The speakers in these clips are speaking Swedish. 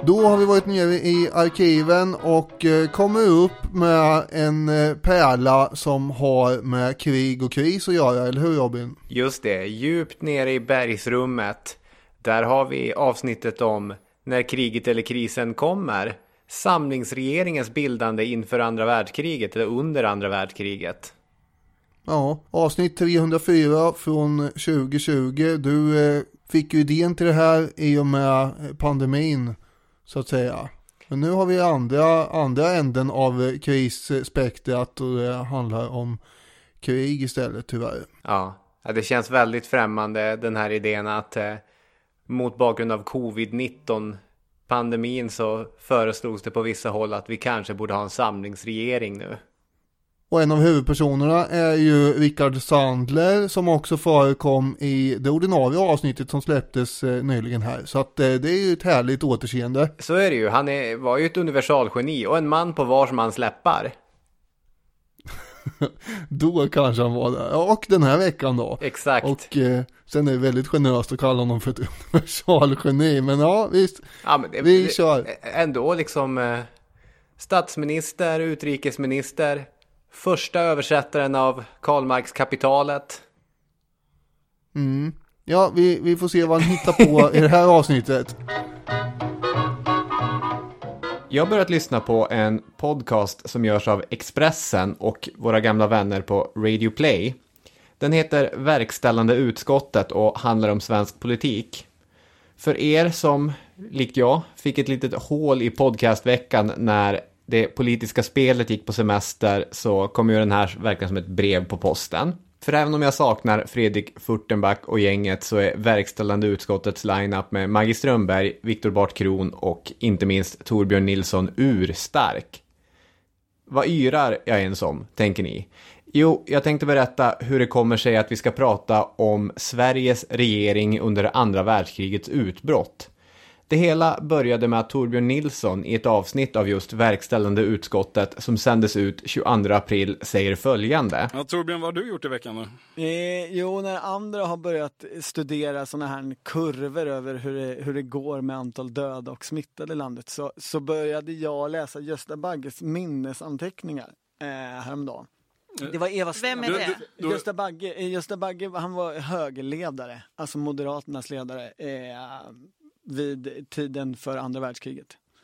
Då har vi varit nere i arkiven och kommer upp med en pärla som har med krig och kris att göra, eller hur Robin? Just det, djupt nere i bergsrummet. Där har vi avsnittet om när kriget eller krisen kommer. Samlingsregeringens bildande inför andra världskriget eller under andra världskriget. Ja, avsnitt 304 från 2020. Du fick ju idén till det här i och med pandemin, så att säga. Men nu har vi andra änden av krisspektrat och det handlar om krig istället, tyvärr. Ja, det känns väldigt främmande den här idén att mot bakgrund av covid-19-pandemin så föreslogs det på vissa håll att vi kanske borde ha en samlingsregering nu. Och en av huvudpersonerna är ju Rickard Sandler som också förekom i det ordinarie avsnittet som släpptes nyligen här. Så att det är ju ett härligt återseende. Så är det ju. Han var ju ett universalgeni och en man på vars man släppar. Då kanske han var där. Och den här veckan då. Exakt. Och sen är det väldigt generöst att kalla honom för ett universalgeni. Men ja, visst. Ja, men vi kör. Ändå liksom statsminister, utrikesminister, första översättaren av Karl Marx Kapitalet. Ja, vi får se vad han hittar på i det här avsnittet. Jag har börjat lyssna på en podcast som görs av Expressen och våra gamla vänner på Radio Play. Den heter Verkställande utskottet och handlar om svensk politik. För er som, likt jag, fick ett litet hål i podcastveckan när det politiska spelet gick på semester så kom ju den här verkligen som ett brev på posten. För även om jag saknar Fredrik Furtenback och gänget så är verkställande utskottets lineup med Maggie Strömberg, Viktor Bart Kron och inte minst Torbjörn Nilsson urstark. Vad yrar jag ens om, tänker ni? Jo, jag tänkte berätta hur det kommer sig att vi ska prata om Sveriges regering under andra världskrigets utbrott. Det hela började med att Torbjörn Nilsson i ett avsnitt av just verkställande utskottet som sändes ut 22 april säger följande. Ja, Torbjörn, vad har du gjort i veckan då? Jo, när andra har börjat studera såna här kurvor över hur det går med antal döda och smittade i landet så började jag läsa Gösta Bagges minnesanteckningar häromdagen. Det var Eva Vem är det? Gösta Bagge, han var högerledare, alltså Moderaternas ledare vid tiden för andra världskriget.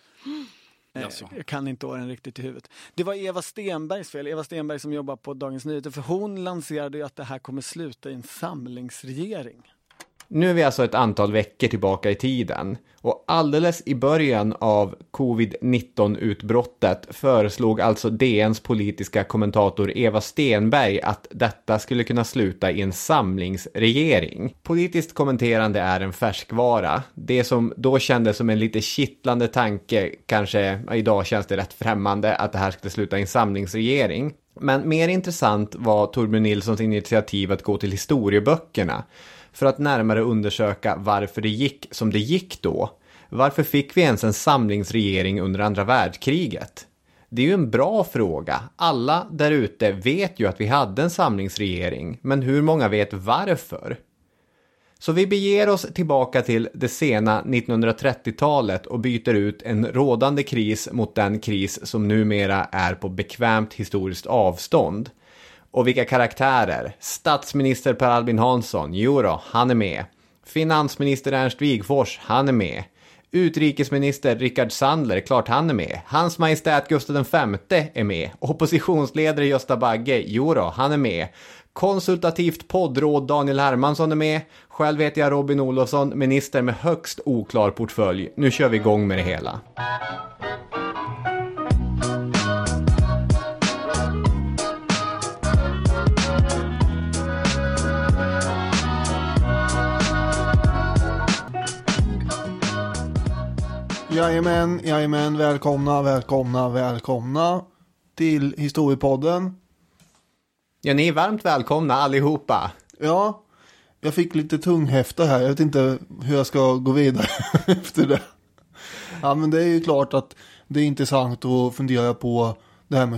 Jag kan inte åren riktigt i huvudet. Det var Eva Stenbergs fel. Eva Stenberg som jobbar på Dagens Nyheter. För hon lanserade ju att det här kommer sluta i en samlingsregering. Nu är vi alltså ett antal veckor tillbaka i tiden. Och alldeles i början av covid-19-utbrottet föreslog alltså DNs politiska kommentator Eva Stenberg att detta skulle kunna sluta i en samlingsregering. Politiskt kommenterande är en färskvara. Det som då kändes som en lite kittlande tanke, kanske idag känns det rätt främmande att det här skulle sluta i en samlingsregering. Men mer intressant var Torbjörn Nilssons initiativ att gå till historieböckerna för att närmare undersöka varför det gick som det gick då. Varför fick vi ens en samlingsregering under andra världskriget? Det är ju en bra fråga. Alla där ute vet ju att vi hade en samlingsregering, men hur många vet varför? Så vi beger oss tillbaka till det sena 1930-talet och byter ut en rådande kris mot den kris som numera är på bekvämt historiskt avstånd. Och vilka karaktärer? Statsminister Per Albin Hansson, jodå, han är med. Finansminister Ernst Wigforss, han är med. Utrikesminister Rickard Sandler, klart han är med. Hans Majestät Gustav V är med. Oppositionsledare Gösta Bagge, jodå, han är med. Konsultativt poddråd Daniel Hermansson är med. Själv heter jag Robin Olofsson, minister med högst oklar portfölj. Nu kör vi igång med det hela. Jajamän, välkomna till Historiepodden. Ja, ni är varmt välkomna allihopa. Ja, jag fick lite tunghäfta här. Jag vet inte hur jag ska gå vidare efter det. Ja, men det är ju klart att det är intressant att fundera på det här med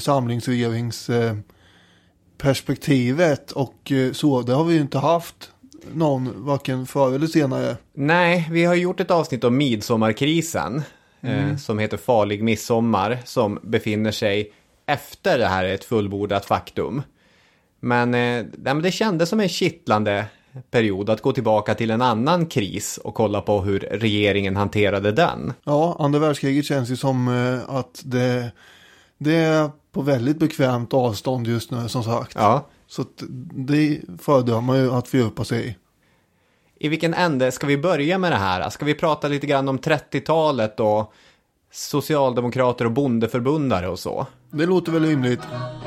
samlingsregeringsperspektivet och så. Det har vi ju inte haft någon, varken förr eller senare. Nej, vi har gjort ett avsnitt om midsommarkrisen. som heter Farlig midsommar, som befinner sig efter det här ett fullbordat faktum. Men det kändes som en kittlande period att gå tillbaka till en annan kris och kolla på hur regeringen hanterade den. Ja, andra världskriget känns ju som att det är på väldigt bekvämt avstånd just nu, som sagt. Ja. Så det föredrar man ju att fördjupa sig i. I vilken ände ska vi börja med det här? Ska vi prata lite grann om 30-talet och socialdemokrater och bondeförbundare och så? Det låter väl rimligt.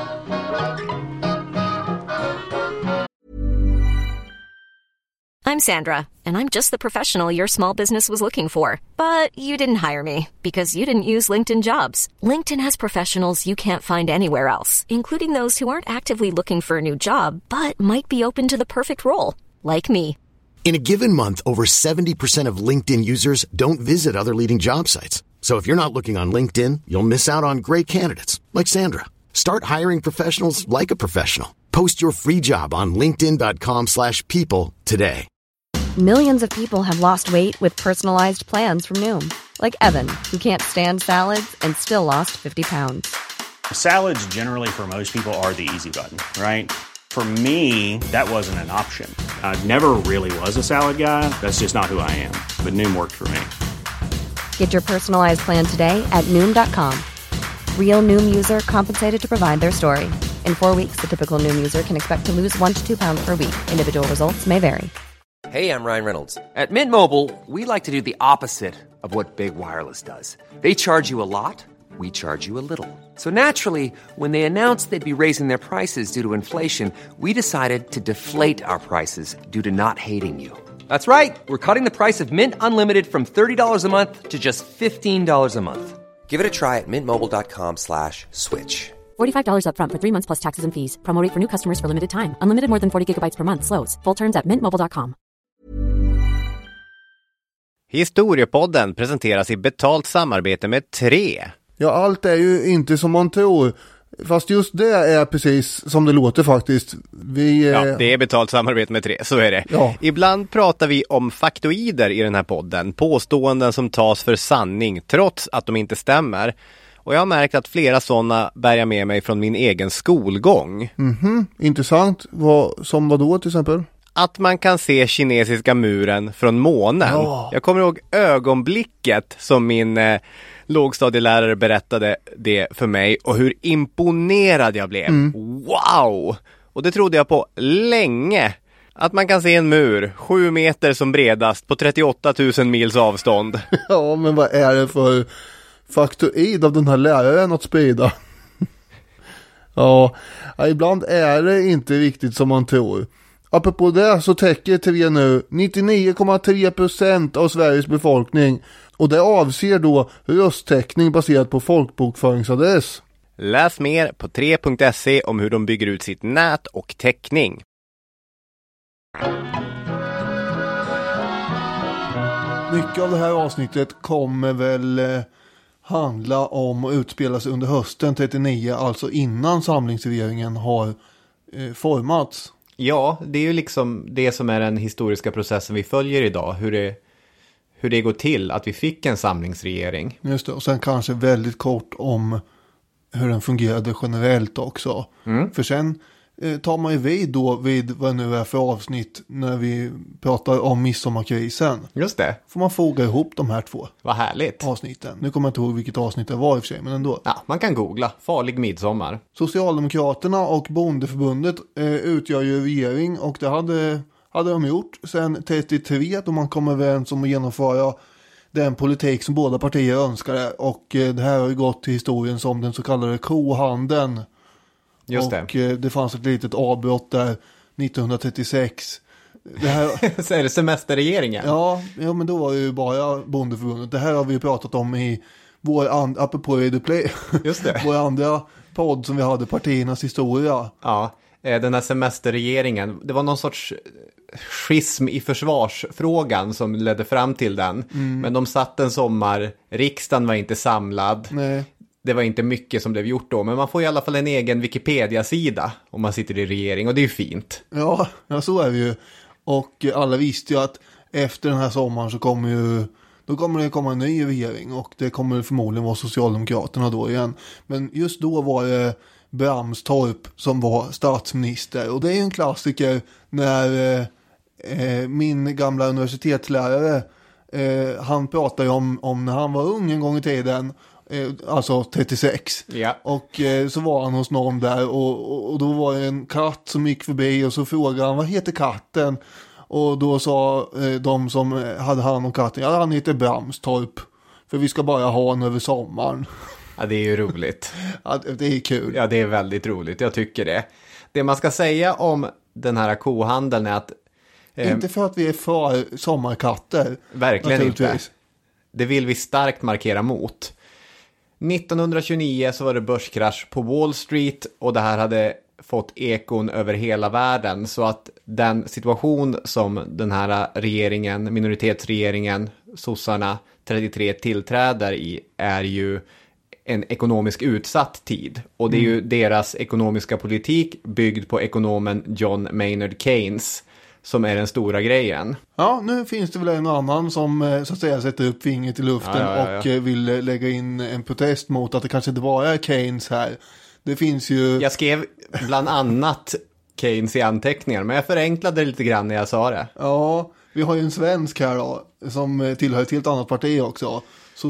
I'm Sandra, and I'm just the professional your small business was looking for. But you didn't hire me because you didn't use LinkedIn Jobs. LinkedIn has professionals you can't find anywhere else, including those who aren't actively looking for a new job, but might be open to the perfect role, like me. In a given month, over 70% of LinkedIn users don't visit other leading job sites. So if you're not looking on LinkedIn, you'll miss out on great candidates like Sandra. Start hiring professionals like a professional. Post your free job on linkedin.com/people today. Millions of people have lost weight with personalized plans from Noom. Like Evan, who can't stand salads and still lost 50 pounds. Salads generally for most people are the easy button, right? For me, that wasn't an option. I never really was a salad guy. That's just not who I am. But Noom worked for me. Get your personalized plan today at Noom.com. Real Noom user compensated to provide their story. In 4 weeks, the typical Noom user can expect to lose 1 to 2 pounds per week. Individual results may vary. Hey, I'm Ryan Reynolds. At Mint Mobile, we like to do the opposite of what Big Wireless does. They charge you a lot, we charge you a little. So naturally, when they announced they'd be raising their prices due to inflation, we decided to deflate our prices due to not hating you. That's right. We're cutting the price of Mint Unlimited from $30 a month to just $15 a month. Give it a try at mintmobile.com/switch. $45 up front for 3 months plus taxes and fees. Promo rate for new customers for limited time. Unlimited more than 40 gigabytes per month. Slows full terms at mintmobile.com. Historiepodden presenteras i betalt samarbete med 3. Ja, allt är ju inte som man tror. Fast just det är precis som det låter faktiskt. Ja, det är betalt samarbete med 3, så är det. Ja. Ibland pratar vi om faktoider i den här podden. Påståenden som tas för sanning trots att de inte stämmer. Och jag har märkt att flera sådana bär jag med mig från min egen skolgång. Intressant. Som vad då till exempel? Att man kan se kinesiska muren från månen. Ja. Jag kommer ihåg ögonblicket som min lågstadielärare berättade det för mig och hur imponerad jag blev. Wow! Och det trodde jag på länge. Att man kan se en mur 7 meter som bredast på 38 000 mils avstånd. Ja, men vad är det för faktoid av den här läraren att sprida? Ja, ibland är det inte riktigt som man tror. Apropå det så täcker TV nu 99,3% av Sveriges befolkning. Och det avser då rösttäckning baserat på folkbokföringsadress. Läs mer på 3.se om hur de bygger ut sitt nät och täckning. Mycket av det här avsnittet kommer väl handla om och utspelas under hösten 39, alltså innan samlingsregeringen har formats. Ja, det är ju liksom det som är den historiska processen vi följer idag. Hur det går till att vi fick en samlingsregering. Just det, och sen kanske väldigt kort om hur den fungerade generellt också. För sen tar man ju vid vad det nu är för avsnitt när vi pratar om midsommarkrisen. Just det. Får man foga ihop de här 2. Vad härligt. Avsnitten. Nu kommer jag inte ihåg vilket avsnitt det var i och för sig, men ändå. Ja, man kan googla. Farlig midsommar. Socialdemokraterna och bondeförbundet utgör ju regering, och det hade de gjort sedan 33 då man kom överens om att genomföra den politik som båda partier önskade, och det här har ju gått till historien som den så kallade kohandeln. Just och det fanns ett litet avbrott där 1936. Det här... Så är det semesterregeringen? Ja, men då var det ju bara bondeförbundet. Det här har vi ju pratat om i apropå Radio Play. Just det. Vår andra podd som vi hade, partiernas historia. Ja, den här semesterregeringen, det var någon sorts schism i försvarsfrågan som ledde fram till den. Men de satt en sommar, riksdagen var inte samlad. Nej. Det var inte mycket som blev gjort då, men man får i alla fall en egen Wikipedia-sida om man sitter i regering, och det är ju fint. Ja, så är det ju. Och alla visste ju att efter den här sommaren så kommer ju då kommer det komma en ny regering och det kommer förmodligen vara Socialdemokraterna då igen. Men just då var det Bramstorp som var statsminister, och det är ju en klassiker när min gamla universitetslärare han pratade ju om när han var ung en gång i tiden, alltså 36. Ja. Och så var han hos någon där och då var det en katt som gick förbi och så frågade han, vad heter katten? Och då sa de som hade hand om katten, ja, han heter Bramstorp, för vi ska bara ha honom över sommaren. Ja, det är ju roligt. Ja, det är kul. Ja, det är väldigt roligt, jag tycker det. Det man ska säga om den här kohandeln är att inte för att vi är för sommarkatter. Verkligen inte. Det vill vi starkt markera mot. 1929 så var det börskrasch på Wall Street och det här hade fått ekon över hela världen, så att den situation som den här regeringen, minoritetsregeringen, sossarna 33 tillträder i är ju en ekonomisk utsatt tid. Och det är ju deras ekonomiska politik byggd på ekonomen John Maynard Keynes som är den stora grejen. Ja, nu finns det väl en annan som så att säga sätter upp fingret i luften och vill lägga in en protest mot att det kanske inte bara är Keynes här. Det finns ju... Jag skrev bland annat Keynes i anteckningar, men jag förenklade det lite grann när jag sa det. Ja, vi har ju en svensk här då, som tillhör ett helt annat parti också.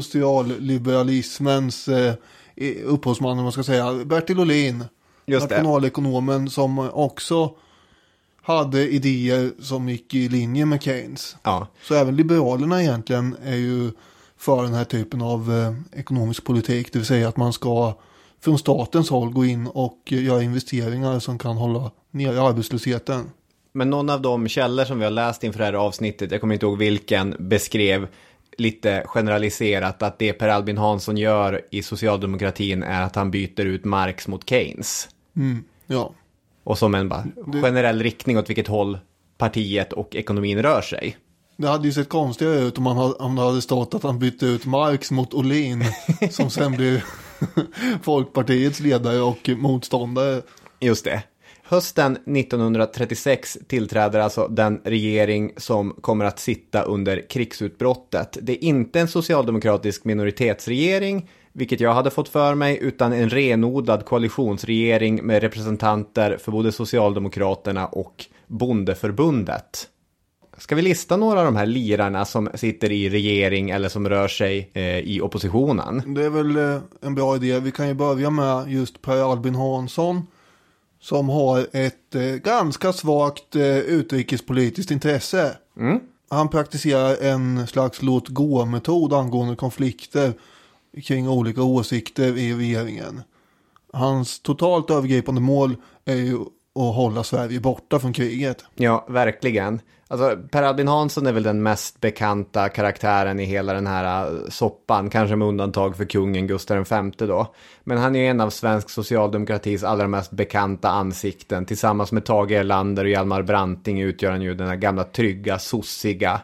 Socialliberalismens upphovsman, om man ska säga. Bertil Ohlin, nationalekonomen som också hade idéer som gick i linje med Keynes. Ja. Så även liberalerna egentligen är ju för den här typen av ekonomisk politik. Det vill säga att man ska från statens håll gå in och göra investeringar som kan hålla ner arbetslösheten. Men någon av de källor som vi har läst inför det här avsnittet, jag kommer inte ihåg vilken, beskrev lite generaliserat att det Per Albin Hansson gör i socialdemokratin är att han byter ut Marx mot Keynes. Ja. Och som en generell riktning åt vilket håll partiet och ekonomin rör sig. Det hade ju sett konstigare ut om det hade stått att han bytte ut Marx mot Ohlin som sen blir Folkpartiets ledare och motståndare. Just det. Hösten 1936 tillträder alltså den regering som kommer att sitta under krigsutbrottet. Det är inte en socialdemokratisk minoritetsregering, vilket jag hade fått för mig, utan en renodlad koalitionsregering med representanter för både Socialdemokraterna och Bondeförbundet. Ska vi lista några av de här lirarna som sitter i regering eller som rör sig i oppositionen? Det är väl en bra idé. Vi kan ju börja med just Per Albin Hansson som har ett ganska svagt utrikespolitiskt intresse. Han praktiserar en slags låt-gå-metod angående konflikter kring olika åsikter i regeringen. Hans totalt övergripande mål är ju att hålla Sverige borta från kriget. Ja, verkligen. Alltså, Per Albin Hansson är väl den mest bekanta karaktären i hela den här soppan, kanske med undantag för kungen Gustav V då. Men han är en av svensk socialdemokratis allra mest bekanta ansikten. Tillsammans med Tage Erlander och Hjalmar Branting utgör han ju den här gamla trygga, sossiga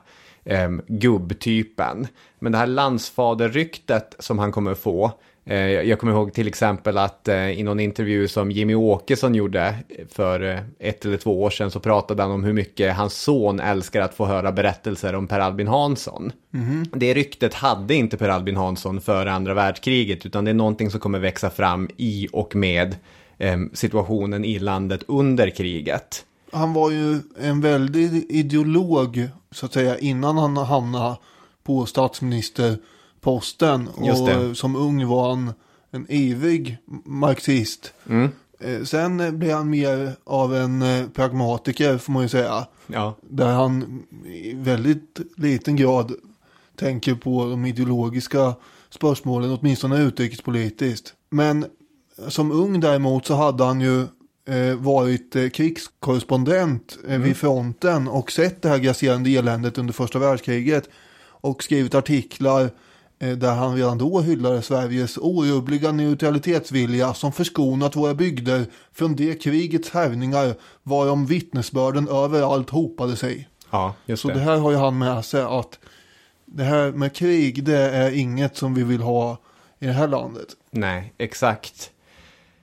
gubbtypen. Men det här landsfaderryktet som han kommer få, jag kommer ihåg till exempel att i någon intervju som Jimmy Åkesson gjorde för 1 eller 2 år sedan så pratade han om hur mycket hans son älskar att få höra berättelser om Per Albin Hansson. Det ryktet hade inte Per Albin Hansson före andra världskriget, utan det är någonting som kommer växa fram i och med situationen i landet under kriget. Han var ju en väldigt ideolog så att säga innan han hamnade på statsministerposten. Och som ung var han en ivrig marxist. Sen blev han mer av en pragmatiker får man ju säga. Ja. Där han i väldigt liten grad tänker på de ideologiska spörsmålen, åtminstone utrikespolitiskt. Men som ung däremot så hade han ju varit krigskorrespondent vid fronten och sett det här grasserande eländet under första världskriget och skrivit artiklar där han redan då hyllade Sveriges orubbliga neutralitetsvilja som förskonat våra bygder från det krigets härvningar varom vittnesbörden överallt hopade sig. Ja, just så det. Det här har ju han med sig att det här med krig, det är inget som vi vill ha i det här landet. Nej, exakt.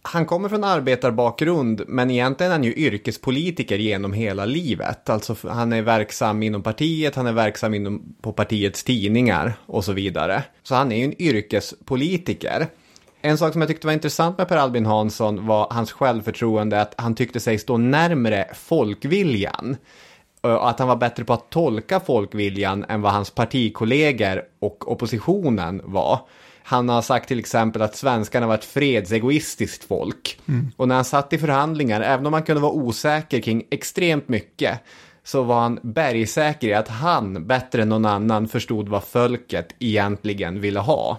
Han kommer från arbetarbakgrund, men egentligen är han ju yrkespolitiker genom hela livet. Alltså han är verksam inom partiet, han är verksam på partiets tidningar och så vidare. Så han är ju en yrkespolitiker. En sak som jag tyckte var intressant med Per Albin Hansson var hans självförtroende, att han tyckte sig stå närmare folkviljan. Och att han var bättre på att tolka folkviljan än vad hans partikollegor och oppositionen var. Han har sagt till exempel att svenskarna var ett fredsegoistiskt folk. Och när han satt i förhandlingar, även om han kunde vara osäker kring extremt mycket, så var han bergsäker i att han bättre än någon annan förstod vad folket egentligen ville ha.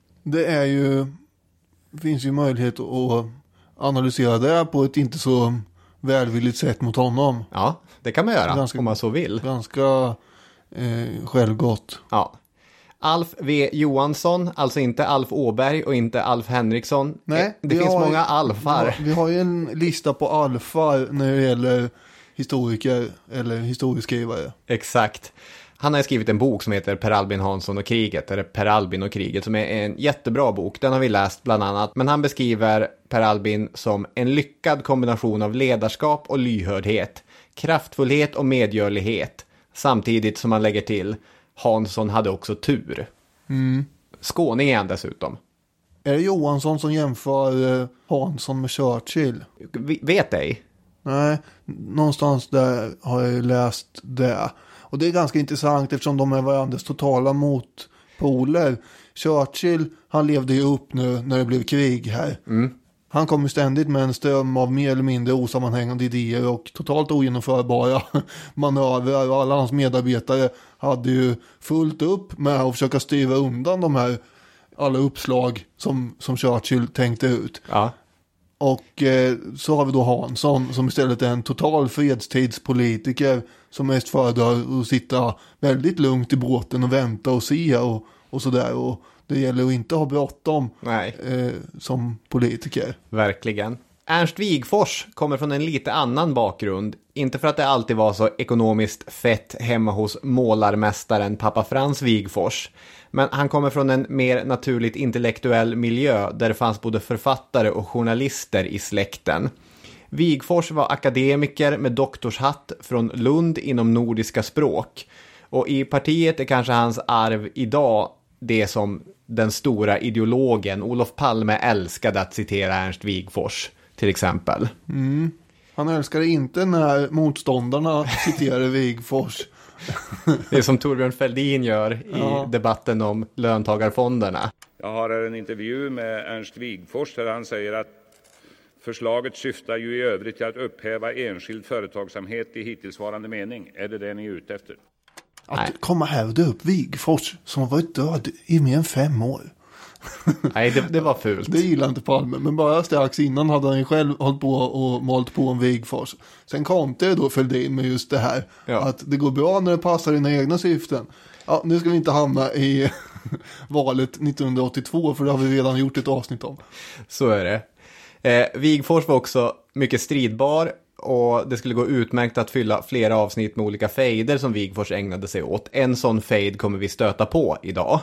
Det finns ju möjlighet att analysera det på ett inte så välvilligt sätt mot honom. Ja, det kan man göra om man så vill. Ganska självgott. Ja. Alf V. Johansson, alltså inte Alf Åberg och inte Alf Henriksson. Nej, det finns många alfar. Vi har ju en lista på alfar när det gäller historiker eller historieskrivare. Exakt. Han har skrivit en bok som heter Per Albin Hansson och kriget, eller Per Albin och kriget, som är en jättebra bok. Den har vi läst bland annat. Men han beskriver Per Albin som en lyckad kombination av ledarskap och lyhördhet, kraftfullhet och medgörlighet, samtidigt som han lägger till Hansson hade också tur. Skåning är han dessutom. Är det Johansson som jämför Hansson med Churchill? Vet ej. Nej, någonstans där har jag ju läst det. Och det är ganska intressant eftersom de är varandras totala motpoler. Churchill, han levde ju upp nu när det blev krig här. Han kom ju ständigt med en ström av mer eller mindre osammanhängande idéer och totalt ogenomförbara manövrar. Och alla hans medarbetare hade ju fullt upp med att försöka styra undan de här alla uppslag som Churchill tänkte ut. Ja. Och så har vi då Hansson som istället är en total fredstidspolitiker som mest föredrar att sitta väldigt lugnt i båten och vänta och se och sådär. Och det gäller att inte ha bråttom som politiker. Verkligen. Ernst Wigforss kommer från en lite annan bakgrund. Inte för att det alltid var så ekonomiskt fett hemma hos målarmästaren pappa Frans Wigforss. Men han kommer från en mer naturligt intellektuell miljö där det fanns både författare och journalister i släkten. Wigforss var akademiker med doktorshatt från Lund inom nordiska språk. Och i partiet är kanske hans arv idag det som den stora ideologen Olof Palme älskade att citera Ernst Wigforss till exempel. Han älskade inte när motståndarna citerade Wigforss. Det är som Torbjörn Fälldin gör i debatten om löntagarfonderna. Jag har här en intervju med Ernst Wigforss där han säger att förslaget syftar ju i övrigt till att upphäva enskild företagsamhet i hittillsvarande mening. Är det ni är ute efter? Att komma här och dö upp Wigforss som har varit död i mer än 5 år. Nej, det var fult. Det gillar inte Palme. Men bara strax innan hade han ju själv hållit på och malt på en Wigforss. Sen kom det då Fälldin med just det här. Ja. Att det går bra när det passar dina egna syften. Ja, nu ska vi inte hamna i valet 1982 för det har vi redan gjort ett avsnitt om. Så är det. Wigforss var också mycket stridbar. Och det skulle gå utmärkt att fylla flera avsnitt med olika fejder som Wigforss ägnade sig åt. En sån fejd kommer vi stöta på idag.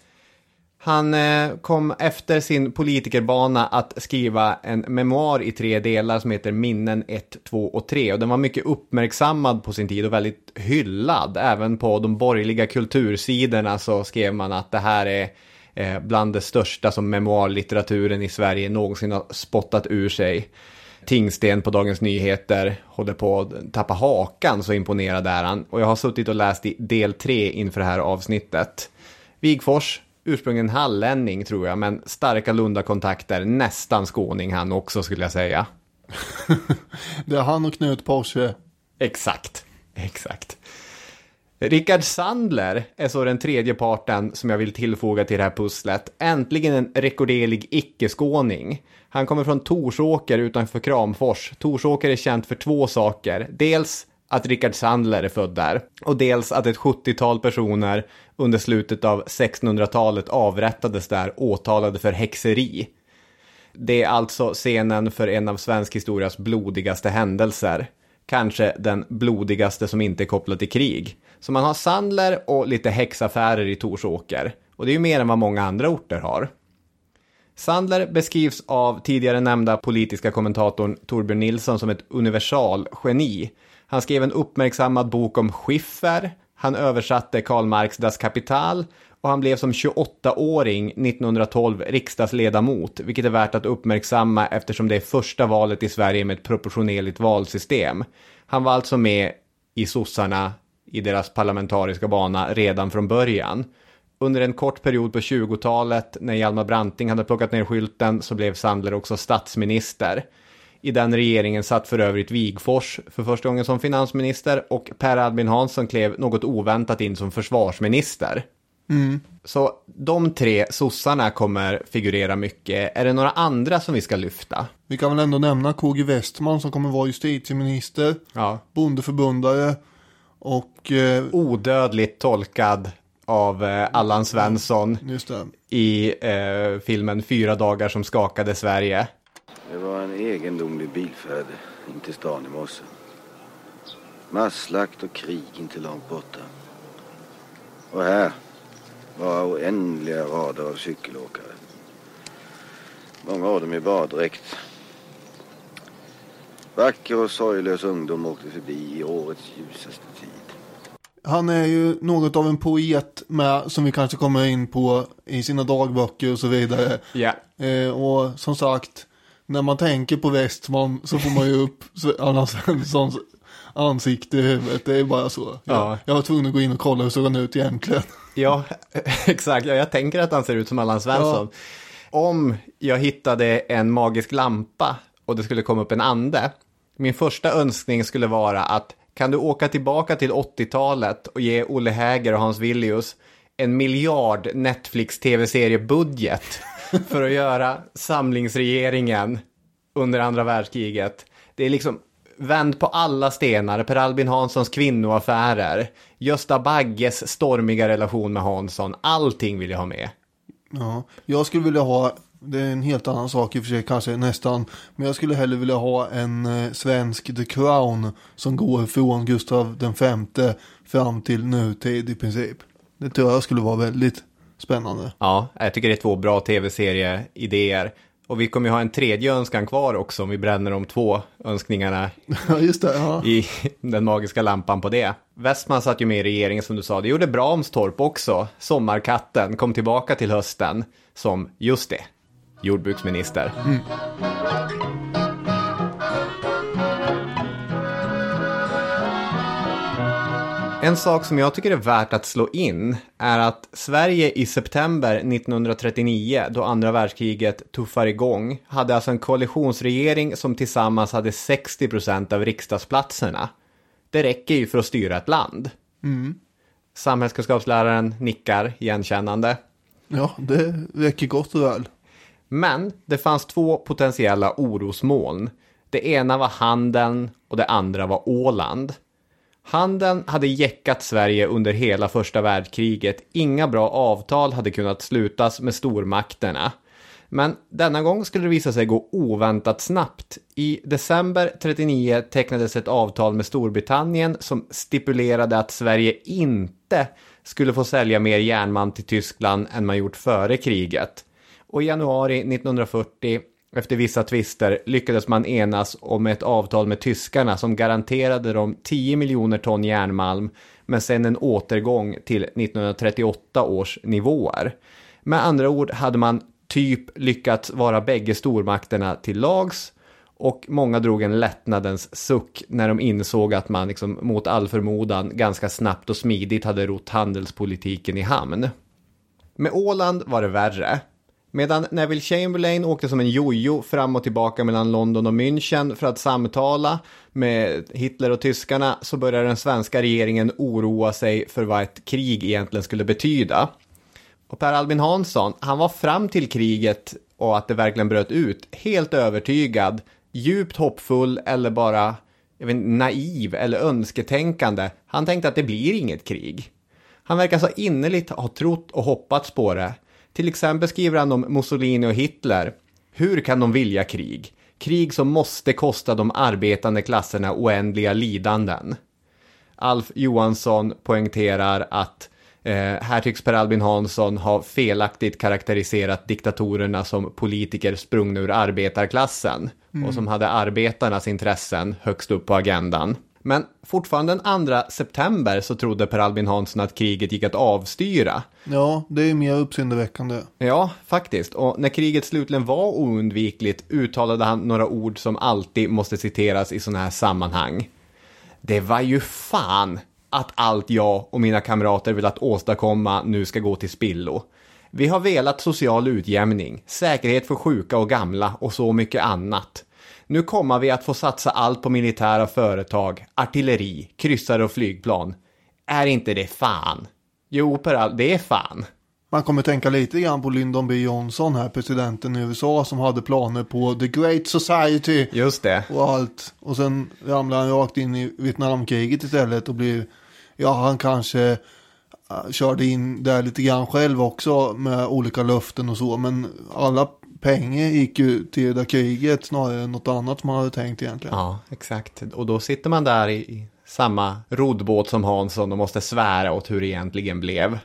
Han kom efter sin politikerbana att skriva en memoar i 3 delar som heter Minnen 1, 2 och 3. Och den var mycket uppmärksammad på sin tid och väldigt hyllad. Även på de borgerliga kultursidorna så skrev man att det här är bland det största som memoarlitteraturen i Sverige någonsin har spottat ur sig. Tingsten på Dagens Nyheter håller på att tappa hakan, så imponerad är han. Och jag har suttit och läst i del 3 inför det här avsnittet. Wigforss, ursprungligen hallänning tror jag, men starka Lunda-kontakter, nästan skåning han också skulle jag säga. Det är han och Knut Porsche. Exakt. Rickard Sandler är så den tredje parten som jag vill tillfoga till det här pusslet. Äntligen en rekorderlig icke-skåning. Han kommer från Torsåker utanför Kramfors. Torsåker är känt för 2 saker. Dels att Rickard Sandler är född där. Och dels att ett 70-tal personer under slutet av 1600-talet avrättades där, åtalade för häxeri. Det är alltså scenen för en av svensk historias blodigaste händelser. Kanske den blodigaste som inte är kopplad till krig. Så man har Sandler och lite häxaffärer i Torsåker. Och det är ju mer än vad många andra orter har. Sandler beskrivs av tidigare nämnda politiska kommentatorn Torbjörn Nilsson som ett universalgeni. Han skrev en uppmärksammad bok om Schiffer, han översatte Karl Marx Das Kapital och han blev som 28-åring 1912 riksdagsledamot, vilket är värt att uppmärksamma eftersom det är första valet i Sverige med ett proportionerligt valsystem. Han var alltså med i sossarna i deras parlamentariska bana redan från början. Under en kort period på 20-talet när Hjalmar Branting hade plockat ner skylten så blev Sandler också statsminister. I den regeringen satt för övrigt Wigforss för första gången som finansminister och Per Albin Hansson klev något oväntat in som försvarsminister. Så de 3 sossarna kommer figurera mycket. Är det några andra som vi ska lyfta? Vi kan väl ändå nämna KG Westman som kommer vara justitieminister, bondeförbundare och odödligt tolkad av Allan Svensson just det. I filmen 4 dagar som skakade Sverige. Det var en egendomlig bilfärd in till stan i morse. Masslakt och krig inte långt borta. Och här var oändliga rader av cykelåkare. Många av dem i baddräkt. Vacker och sorglös ungdom åkte förbi i årets ljusaste tid. Han är ju något av en poet med, som vi kanske kommer in på i sina dagböcker och så vidare. Yeah. Och som sagt, när man tänker på Westman så får man ju upp Allan Svenssons ansikte i huvudet. Det är bara så. Ja. Jag var tvungen att gå in och kolla hur såg han ut egentligen. Ja, exakt. Ja, jag tänker att han ser ut som Allan Svensson. Ja. Om jag hittade en magisk lampa och det skulle komma upp en ande. Min första önskning skulle vara att kan du åka tillbaka till 80-talet och ge Olle Häger och Hans Villius 1 miljard Netflix-tv-seriebudget för att göra samlingsregeringen under andra världskriget. Det är liksom vänd på alla stenar. Per Albin Hanssons kvinnoaffärer, Gösta Bagges stormiga relation med Hansson. Allting vill jag ha med. Ja, jag skulle vilja ha, det är en helt annan sak i och för sig kanske nästan, men jag skulle hellre vilja ha en svensk The Crown som går från Gustav den femte fram till nutid i princip. Det tror jag skulle vara väldigt spännande. Ja, jag tycker det är 2 bra tv-serieidéer. Och vi kommer ju ha en 3:e önskan kvar också om vi bränner de 2 önskningarna just det, ja. I den magiska lampan på det. Westman satt ju med i regeringen som du sa. Det gjorde Bramstorp också. Sommarkatten kom tillbaka till hösten som, just det, jordbruksminister. En sak som jag tycker är värt att slå in är att Sverige i september 1939, då andra världskriget tuffar igång, hade alltså en koalitionsregering som tillsammans hade 60% av riksdagsplatserna. Det räcker ju för att styra ett land. Samhällskunskapsläraren nickar igenkännande. Ja, det räcker gott och väl. Men det fanns 2 potentiella orosmoln. Det ena var handeln och det andra var Åland. Handeln hade jäckat Sverige under hela första världskriget. Inga bra avtal hade kunnat slutas med stormakterna. Men denna gång skulle det visa sig gå oväntat snabbt. I december 39 tecknades ett avtal med Storbritannien som stipulerade att Sverige inte skulle få sälja mer järnmalm till Tyskland än man gjort före kriget. Och i januari 1940, efter vissa tvister, lyckades man enas om ett avtal med tyskarna som garanterade dem 10 miljoner ton järnmalm, men sen en återgång till 1938 års nivåer. Med andra ord hade man typ lyckats vara bägge stormakterna till lags, och många drog en lättnadens suck när de insåg att man liksom, mot all förmodan ganska snabbt och smidigt hade rott handelspolitiken i hamn. Med Åland var det värre. Medan Neville Chamberlain åkte som en jojo fram och tillbaka mellan London och München för att samtala med Hitler och tyskarna, så började den svenska regeringen oroa sig för vad ett krig egentligen skulle betyda. Och Per Albin Hansson, han var fram till kriget och att det verkligen bröt ut helt övertygad, djupt hoppfull eller bara naiv eller önsketänkande. Han tänkte att det blir inget krig. Han verkar så innerligt ha trott och hoppats på det. Till exempel skriver han om Mussolini och Hitler. Hur kan de vilja krig? Krig som måste kosta de arbetande klasserna oändliga lidanden. Alf Johansson poängterar att Här tycks Per Albin Hansson ha felaktigt karaktäriserat diktatorerna som politiker sprungna ur arbetarklassen och som hade arbetarnas intressen högst upp på agendan. Men fortfarande den 2 september så trodde Per Albin Hansson att kriget gick att avstyra. Ja, det är mer uppseendeväckande. Ja, faktiskt. Och när kriget slutligen var oundvikligt uttalade han några ord som alltid måste citeras i sådana här sammanhang. Det var ju fan att allt jag och mina kamrater velat åstadkomma nu ska gå till spillo. Vi har velat social utjämning, säkerhet för sjuka och gamla och så mycket annat. Nu kommer vi att få satsa allt på militära företag, artilleri, kryssare och flygplan. Är inte det fan? Jo, det är fan. Man kommer tänka lite grann på Lyndon B. Johnson här, presidenten i USA, som hade planer på The Great Society. Just det. Och allt. Och sen ramlar han rakt in i Vietnamkriget istället och blir, ja, han kanske körde in där lite grann själv också med olika löften och så. Men alla pengar gick ju till det där kriget snarare än något annat man hade tänkt egentligen. Ja, exakt. Och då sitter man där i samma roddbåt som Hansson och måste svära åt hur det egentligen blev.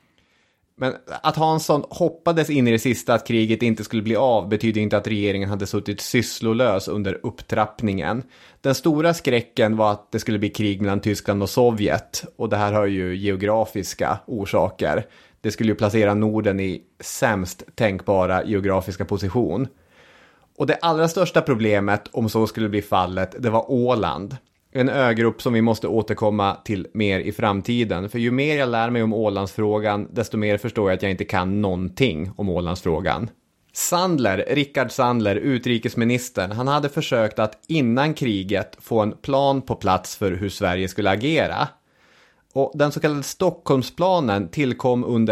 Men att Hansson hoppades in i det sista att kriget inte skulle bli av betyder inte att regeringen hade suttit sysslolös under upptrappningen. Den stora skräcken var att det skulle bli krig mellan Tyskland och Sovjet, och det här har ju geografiska orsaker. Det skulle ju placera Norden i sämst tänkbara geografiska position. Och det allra största problemet, om så skulle bli fallet, det var Åland. En ögrupp som vi måste återkomma till mer i framtiden. För ju mer jag lär mig om Ålandsfrågan, desto mer förstår jag att jag inte kan någonting om Ålandsfrågan. Rickard Sandler, utrikesministern, han hade försökt att innan kriget få en plan på plats för hur Sverige skulle agera. Och den så kallade Stockholmsplanen tillkom under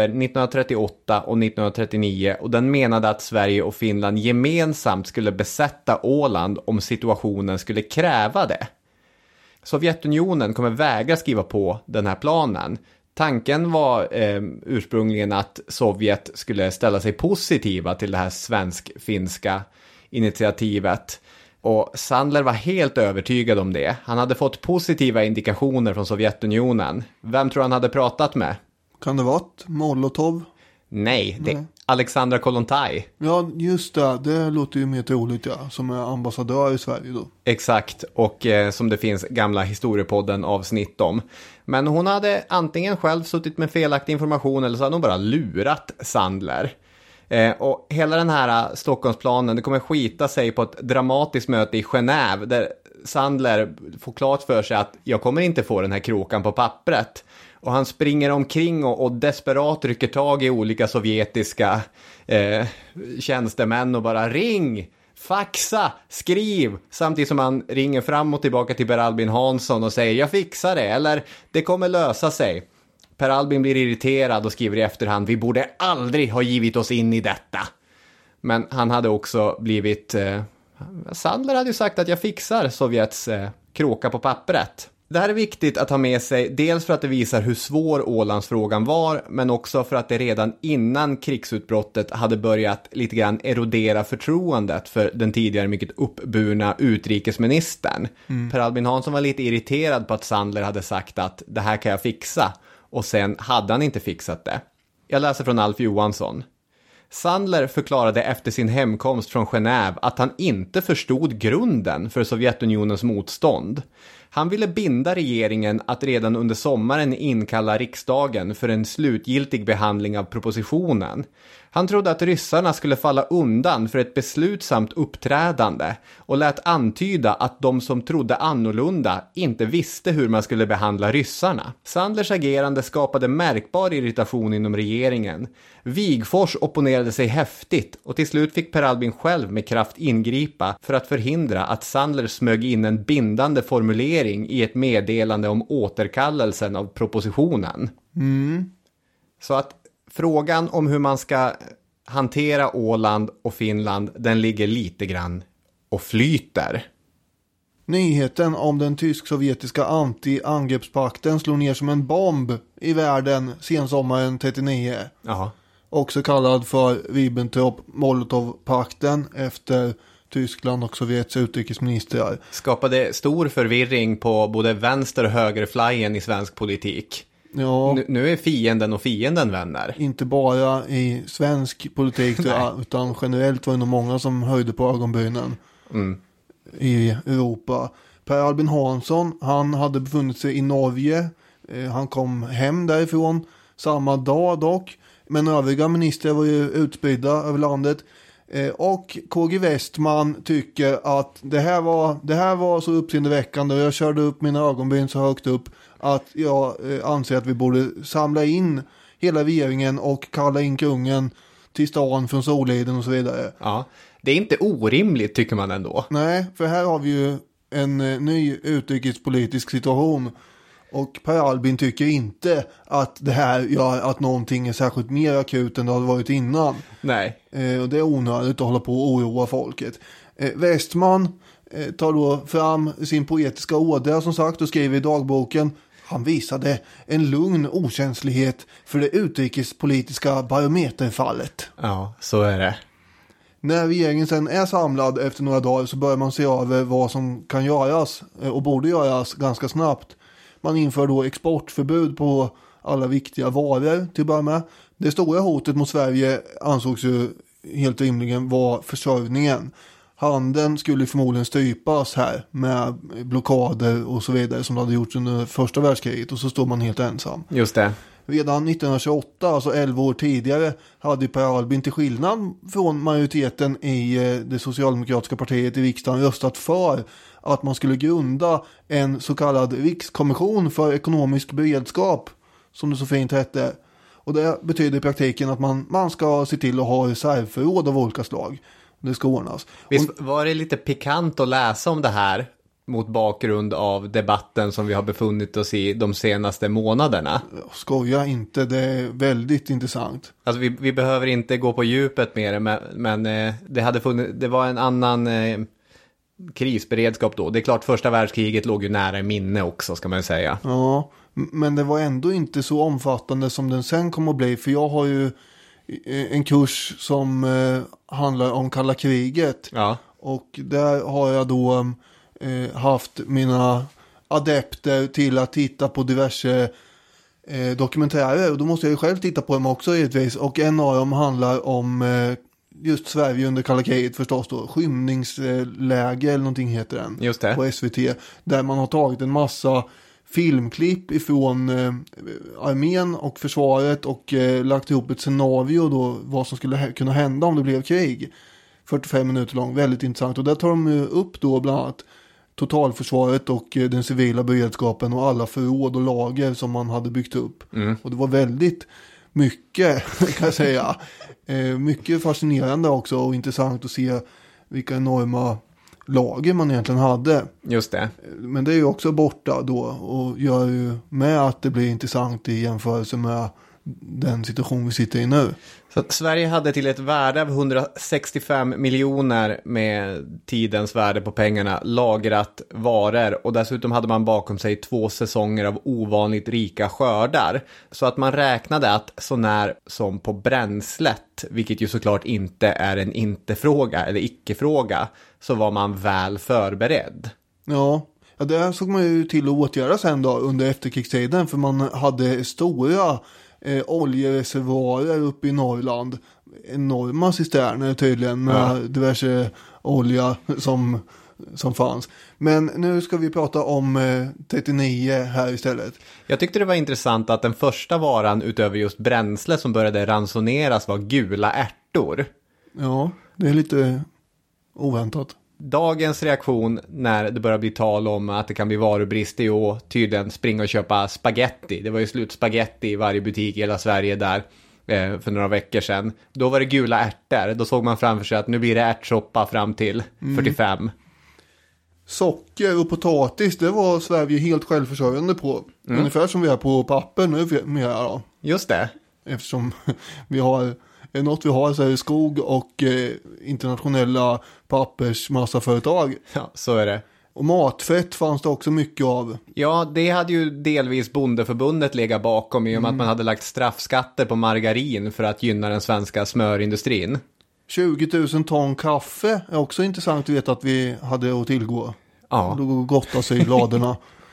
1938 och 1939 och den menade att Sverige och Finland gemensamt skulle besätta Åland om situationen skulle kräva det. Sovjetunionen kommer vägra skriva på den här planen. Tanken var ursprungligen att Sovjet skulle ställa sig positiva till det här svensk-finska initiativet. Och Sandler var helt övertygad om det. Han hade fått positiva indikationer från Sovjetunionen. Vem tror han hade pratat med? Kan det vara Molotov? Nej, det är Alexandra Kollontaj. Ja, just det låter ju mer troligt, ja. Som är ambassadör i Sverige då. Exakt, och som det finns gamla historiepodden avsnitt om. Men hon hade antingen själv suttit med felaktig information eller så hade hon bara lurat Sandler. Och hela den här Stockholmsplanen, det kommer skita sig på ett dramatiskt möte i Genève där Sandler får klart för sig att jag kommer inte få den här krokan på pappret. Och han springer omkring och desperat rycker tag i olika sovjetiska tjänstemän och bara ring, faxa, skriv. Samtidigt som han ringer fram och tillbaka till Per Albin Hansson och säger jag fixar det eller det kommer lösa sig. Per Albin blir irriterad och skriver i efterhand vi borde aldrig ha givit oss in i detta. Men han hade också blivit... Sandler hade ju sagt att jag fixar Sovjets kråka på pappret. Det här är viktigt att ha med sig, dels för att det visar hur svår Ålandsfrågan var, men också för att det redan innan krigsutbrottet hade börjat lite grann erodera förtroendet för den tidigare mycket uppburna utrikesministern. Per Albin Hansson var lite irriterad på att Sandler hade sagt att det här kan jag fixa, och sen hade han inte fixat det. Jag läser från Alf Johansson. Sandler förklarade efter sin hemkomst från Genève att han inte förstod grunden för Sovjetunionens motstånd. Han ville binda regeringen att redan under sommaren inkalla riksdagen för en slutgiltig behandling av propositionen. Han trodde att ryssarna skulle falla undan för ett beslutsamt uppträdande och lät antyda att de som trodde annorlunda inte visste hur man skulle behandla ryssarna. Sandlers agerande skapade märkbar irritation inom regeringen. Wigforss opponerade sig häftigt och till slut fick Per Albin själv med kraft ingripa för att förhindra att Sandler smög in en bindande formulering i ett meddelande om återkallelsen av propositionen. Så att frågan om hur man ska hantera Åland och Finland, den ligger lite grann och flyter. Nyheten om den tysk-sovjetiska anti-angreppspakten slog ner som en bomb i världen sensommaren 39. Jaha. Också kallad för Ribbentrop-Molotov-pakten efter Tyskland och Sovjets utrikesministrar. Skapade stor förvirring på både vänster- och högerflyen i svensk politik. Ja. Nu är fienden och fienden vänner. Inte bara i svensk politik utan generellt var det nog många som höjde på ögonbrynen i Europa. Per Albin Hansson, han hade befunnit sig i Norge. Han kom hem därifrån samma dag dock. Men övriga ministrar var ju utspridda över landet. Och KG Westman tycker att det här var så uppseendeväckande och jag körde upp mina ögonbryn så högt upp att jag anser att vi borde samla in hela regeringen och kalla in kungen till stan från Soliden och så vidare. Ja, det är inte orimligt tycker man ändå. Nej, för här har vi ju en ny utrikespolitisk situation. Och Per Albin tycker inte att det här gör att någonting är särskilt mer akut än det hade varit innan. Nej. Och det är onödigt att hålla på och oroa folket. Westman tar då fram sin poetiska ådra som sagt och skriver i dagboken: han visade en lugn okänslighet för det utrikespolitiska barometerfallet. Ja, så är det. När regeringen sen är samlad efter några dagar så börjar man se över vad som kan göras och borde göras ganska snabbt. Man inför då exportförbud på alla viktiga varor till att börja med. Det stora hotet mot Sverige ansågs ju helt rimligen vara försörjningen. Handeln skulle förmodligen strypas här med blockader och så vidare som det hade gjorts under första världskriget och så står man helt ensam. Just det. Redan 1928, alltså 11 år tidigare, hade Per Albin till skillnad från majoriteten i det socialdemokratiska partiet i riksdagen röstat för att man skulle grunda en så kallad rikskommission för ekonomisk beredskap, som det så fint hette. Och det betyder i praktiken att man ska se till att ha reservförråd av olika slag. Det ska ordnas. Visst var det lite pikant att läsa om det här mot bakgrund av debatten som vi har befunnit oss i de senaste månaderna? Skoja inte, det är väldigt intressant. Alltså vi behöver inte gå på djupet med det, men det var en annan krisberedskap då. Det är klart första världskriget låg ju nära i minne också, ska man säga. Ja, men det var ändå inte så omfattande som den sen kommer att bli. För jag har ju en kurs som handlar om kalla kriget. Ja. Och där har jag då haft mina adepter till att titta på diverse dokumentärer. Och då måste jag ju själv titta på dem också givetvis. Och en av dem handlar om just Sverige under kalla kriget förstås då. Skymningsläge eller någonting heter den. Just det. På SVT. Där man har tagit en massa filmklipp ifrån armén och försvaret och lagt ihop ett scenario då vad som skulle kunna hända om det blev krig. 45 minuter lång, väldigt intressant. Och där tar de upp då bland annat totalförsvaret och den civila beredskapen och alla förråd och lager som man hade byggt upp. Och det var väldigt mycket kan jag säga. Mycket fascinerande också och intressant att se vilka enorma lager man egentligen hade. Just det. Men det är ju också borta då och gör ju med att det blir intressant i jämförelse med den situation vi sitter i nu. Så att Sverige hade till ett värde av 165 miljoner med tidens värde på pengarna lagrat varor och dessutom hade man bakom sig 2 säsonger av ovanligt rika skördar. Så att man räknade att så när som på bränslet, vilket ju såklart inte är en inte-fråga eller icke-fråga, så var man väl förberedd. Ja, det såg man ju till att åtgärda sen då under efterkrigstiden för man hade stora oljereservoarer uppe i Norrland. Enorma cisterner tydligen med diverse olja som fanns. Men nu ska vi prata om 39 här istället. Jag tyckte det var intressant att den första varan utöver just bränsle som började ransoneras var gula ärtor. Ja, det är lite oväntat. Dagens reaktion när det börjar bli tal om att det kan bli varubrist är ju tydligen springa och köpa spaghetti. Det var ju slut spaghetti i varje butik i hela Sverige där för några veckor sedan. Då var det gula ärtor. Då såg man framför sig att nu blir det ärtsoppa fram till 45. Socker och potatis, det var Sverige helt självförsörjande på. Ungefär som vi är på papper nu mer då. Just det. Eftersom vi har något vi har så är det skog och internationella pappersmassaföretag. Ja, så är det. Och matfett fanns det också mycket av. Ja, det hade ju delvis bondeförbundet legat bakom i och med att man hade lagt straffskatter på margarin för att gynna den svenska smörindustrin. 20 000 ton kaffe är också intressant att veta att vi hade att tillgå. Ja. Då gottar sig i ladorna.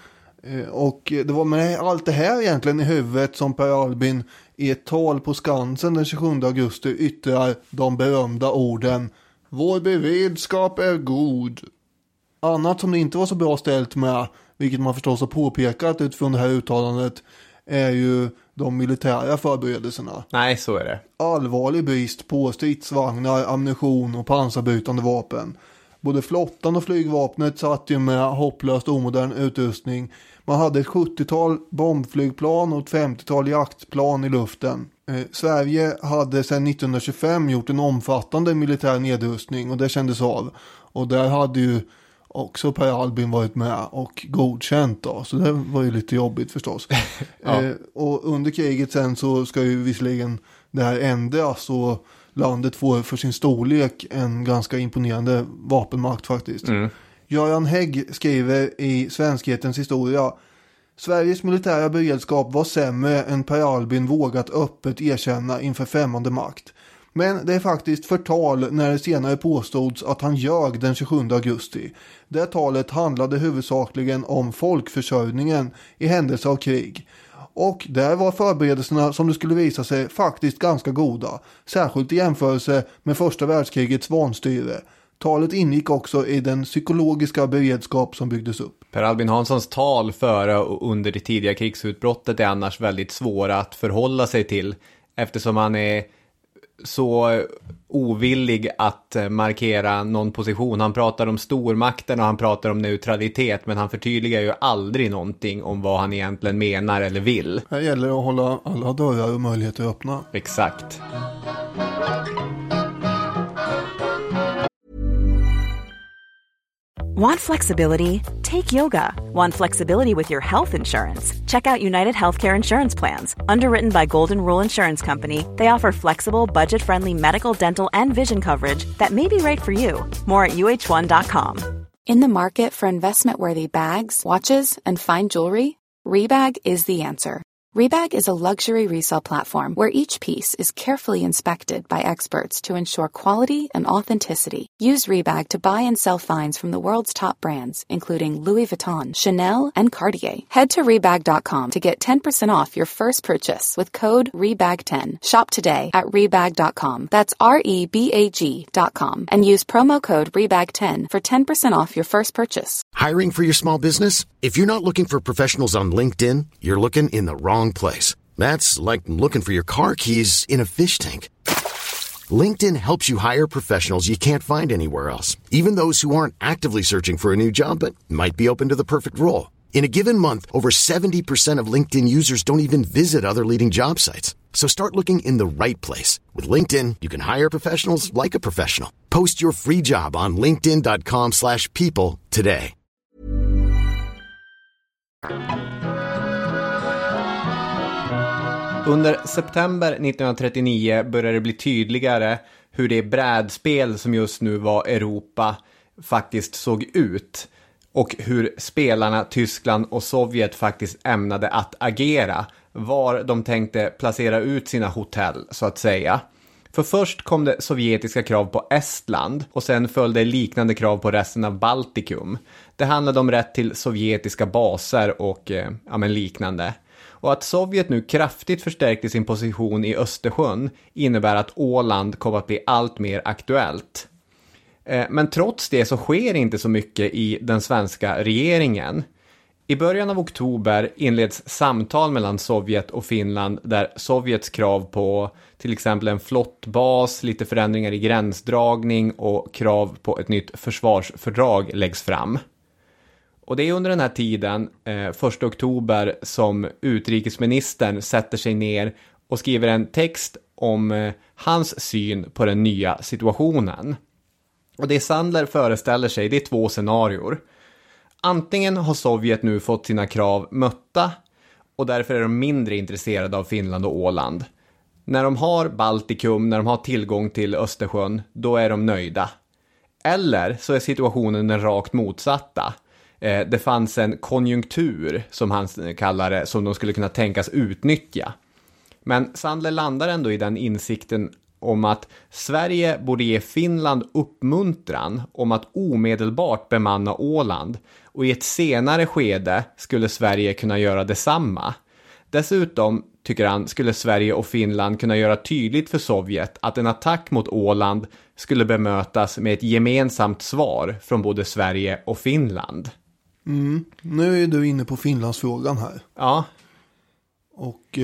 Och det var med allt det här egentligen i huvudet som Per Albin i ett tal på Skansen den 27 augusti yttrar de berömda orden: vår beredskap är god. Annat som det inte var så bra ställt med, vilket man förstås har påpekat utifrån det här uttalandet, är ju de militära förberedelserna. Nej, så är det. Allvarlig brist på stridsvagnar, ammunition och pansarbrytande vapen. Både flottan och flygvapnet satt ju med hopplöst omodern utrustning. Man hade ett 70-tal bombflygplan och ett 50-tal jaktplan i luften. Sverige hade sedan 1925 gjort en omfattande militär nedrustning och det kändes av. Och där hade ju också Per Albin varit med och godkänt då. Så det var ju lite jobbigt förstås. Ja. Och under kriget sen så ska ju visserligen det här ändras och landet får för sin storlek en ganska imponerande vapenmakt faktiskt. Göran Hägg skriver i Svenskhetens historia: Sveriges militära beredskap var sämre än Per Albin vågat öppet erkänna inför främmande makt. Men det är faktiskt förtal när det senare påstods att han ljög den 27 augusti. Det talet handlade huvudsakligen om folkförsörjningen i händelse av krig. Och där var förberedelserna, som det skulle visa sig, faktiskt ganska goda. Särskilt i jämförelse med första världskrigets vanstyre. Talet ingick också i den psykologiska beredskap som byggdes upp. Per Albin Hanssons tal före och under det tidiga krigsutbrottet är annars väldigt svåra att förhålla sig till, eftersom han är så ovillig att markera någon position. Han pratar om stormakten och han pratar om neutralitet, men han förtydligar ju aldrig någonting om vad han egentligen menar eller vill. Här gäller det att hålla alla dörrar och möjligheter öppna. Exakt. Want flexibility? Take yoga. Want flexibility with your health insurance? Check out United Healthcare Insurance Plans. Underwritten by Golden Rule Insurance Company, they offer flexible, budget-friendly medical, dental, and vision coverage that may be right for you. More at uh1.com. In the market for investment-worthy bags, watches, and fine jewelry, Rebag is the answer. Rebag is a luxury resale platform where each piece is carefully inspected by experts to ensure quality and authenticity. Use Rebag to buy and sell finds from the world's top brands, including Louis Vuitton, Chanel, and Cartier. Head to Rebag.com to get 10% off your first purchase with code REBAG10. Shop today at Rebag.com. That's REBAG.com. And use promo code REBAG10 for 10% off your first purchase. Hiring for your small business? If you're not looking for professionals on LinkedIn, you're looking in the wrong place. That's like looking for your car keys in a fish tank. LinkedIn helps you hire professionals you can't find anywhere else, even those who aren't actively searching for a new job but might be open to the perfect role. In a given month, over 70% of LinkedIn users don't even visit other leading job sites. So start looking in the right place. With LinkedIn, you can hire professionals like a professional. Post your free job on linkedin.com/people today. Under september 1939 började det bli tydligare hur det brädspel som just nu var Europa faktiskt såg ut. Och hur spelarna Tyskland och Sovjet faktiskt ämnade att agera. Var de tänkte placera ut sina hotell, så att säga. För först kom det sovjetiska krav på Estland och sen följde liknande krav på resten av Baltikum. Det handlade om rätt till sovjetiska baser och liknande. Och att Sovjet nu kraftigt förstärkte sin position i Östersjön innebär att Åland kommer att bli allt mer aktuellt. Men trots det så sker inte så mycket i den svenska regeringen. I början av oktober inleds samtal mellan Sovjet och Finland där Sovjets krav på till exempel en flottbas, lite förändringar i gränsdragning och krav på ett nytt försvarsfördrag läggs fram. Och det är under den här tiden, 1 oktober, som utrikesministern sätter sig ner och skriver en text om hans syn på den nya situationen. Och det Sandler föreställer sig, det är 2 scenarior. Antingen har Sovjet nu fått sina krav mötta och därför är de mindre intresserade av Finland och Åland. När de har Baltikum, när de har tillgång till Östersjön, då är de nöjda. Eller så är situationen den rakt motsatta. Det fanns en konjunktur, som han kallar det, som de skulle kunna tänkas utnyttja. Men Sandler landar ändå i den insikten om att Sverige borde ge Finland uppmuntran om att omedelbart bemanna Åland och i ett senare skede skulle Sverige kunna göra detsamma. Dessutom, tycker han, skulle Sverige och Finland kunna göra tydligt för Sovjet att en attack mot Åland skulle bemötas med ett gemensamt svar från både Sverige och Finland. Nu är du inne på Finlandsfrågan här. Ja. Och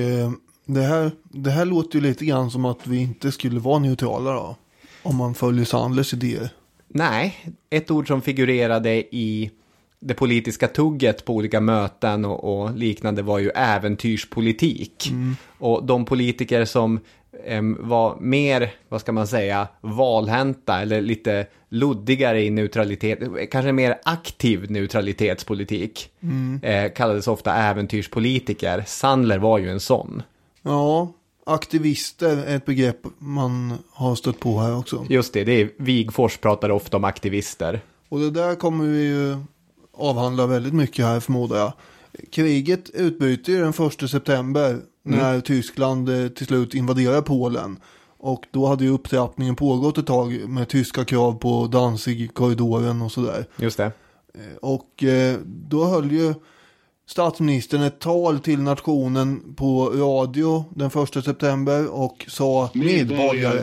det här låter ju lite grann som att vi inte skulle vara neutrala då, om man följer Sandlers idéer. Nej, ett ord som figurerade i det politiska tugget på olika möten och liknande var ju äventyrspolitik. Och de politiker som var mer, vad ska man säga, valhänta eller lite luddigare i neutralitet, kanske mer aktiv neutralitetspolitik, kallades ofta äventyrspolitiker. Sandler var ju en sån. Ja, aktivister är ett begrepp man har stött på här också. Just det är Wigforss pratar ofta om aktivister. Och det där kommer vi ju avhandla väldigt mycket här, förmodar jag. Kriget utbryter den 1 september när Tyskland till slut invaderar Polen. Och då hade ju upptrappningen pågått ett tag med tyska krav på Danzig-korridoren och sådär. Just det. Och då höll ju statsministern ett tal till nationen på radio den 1 september och sa: medborgare.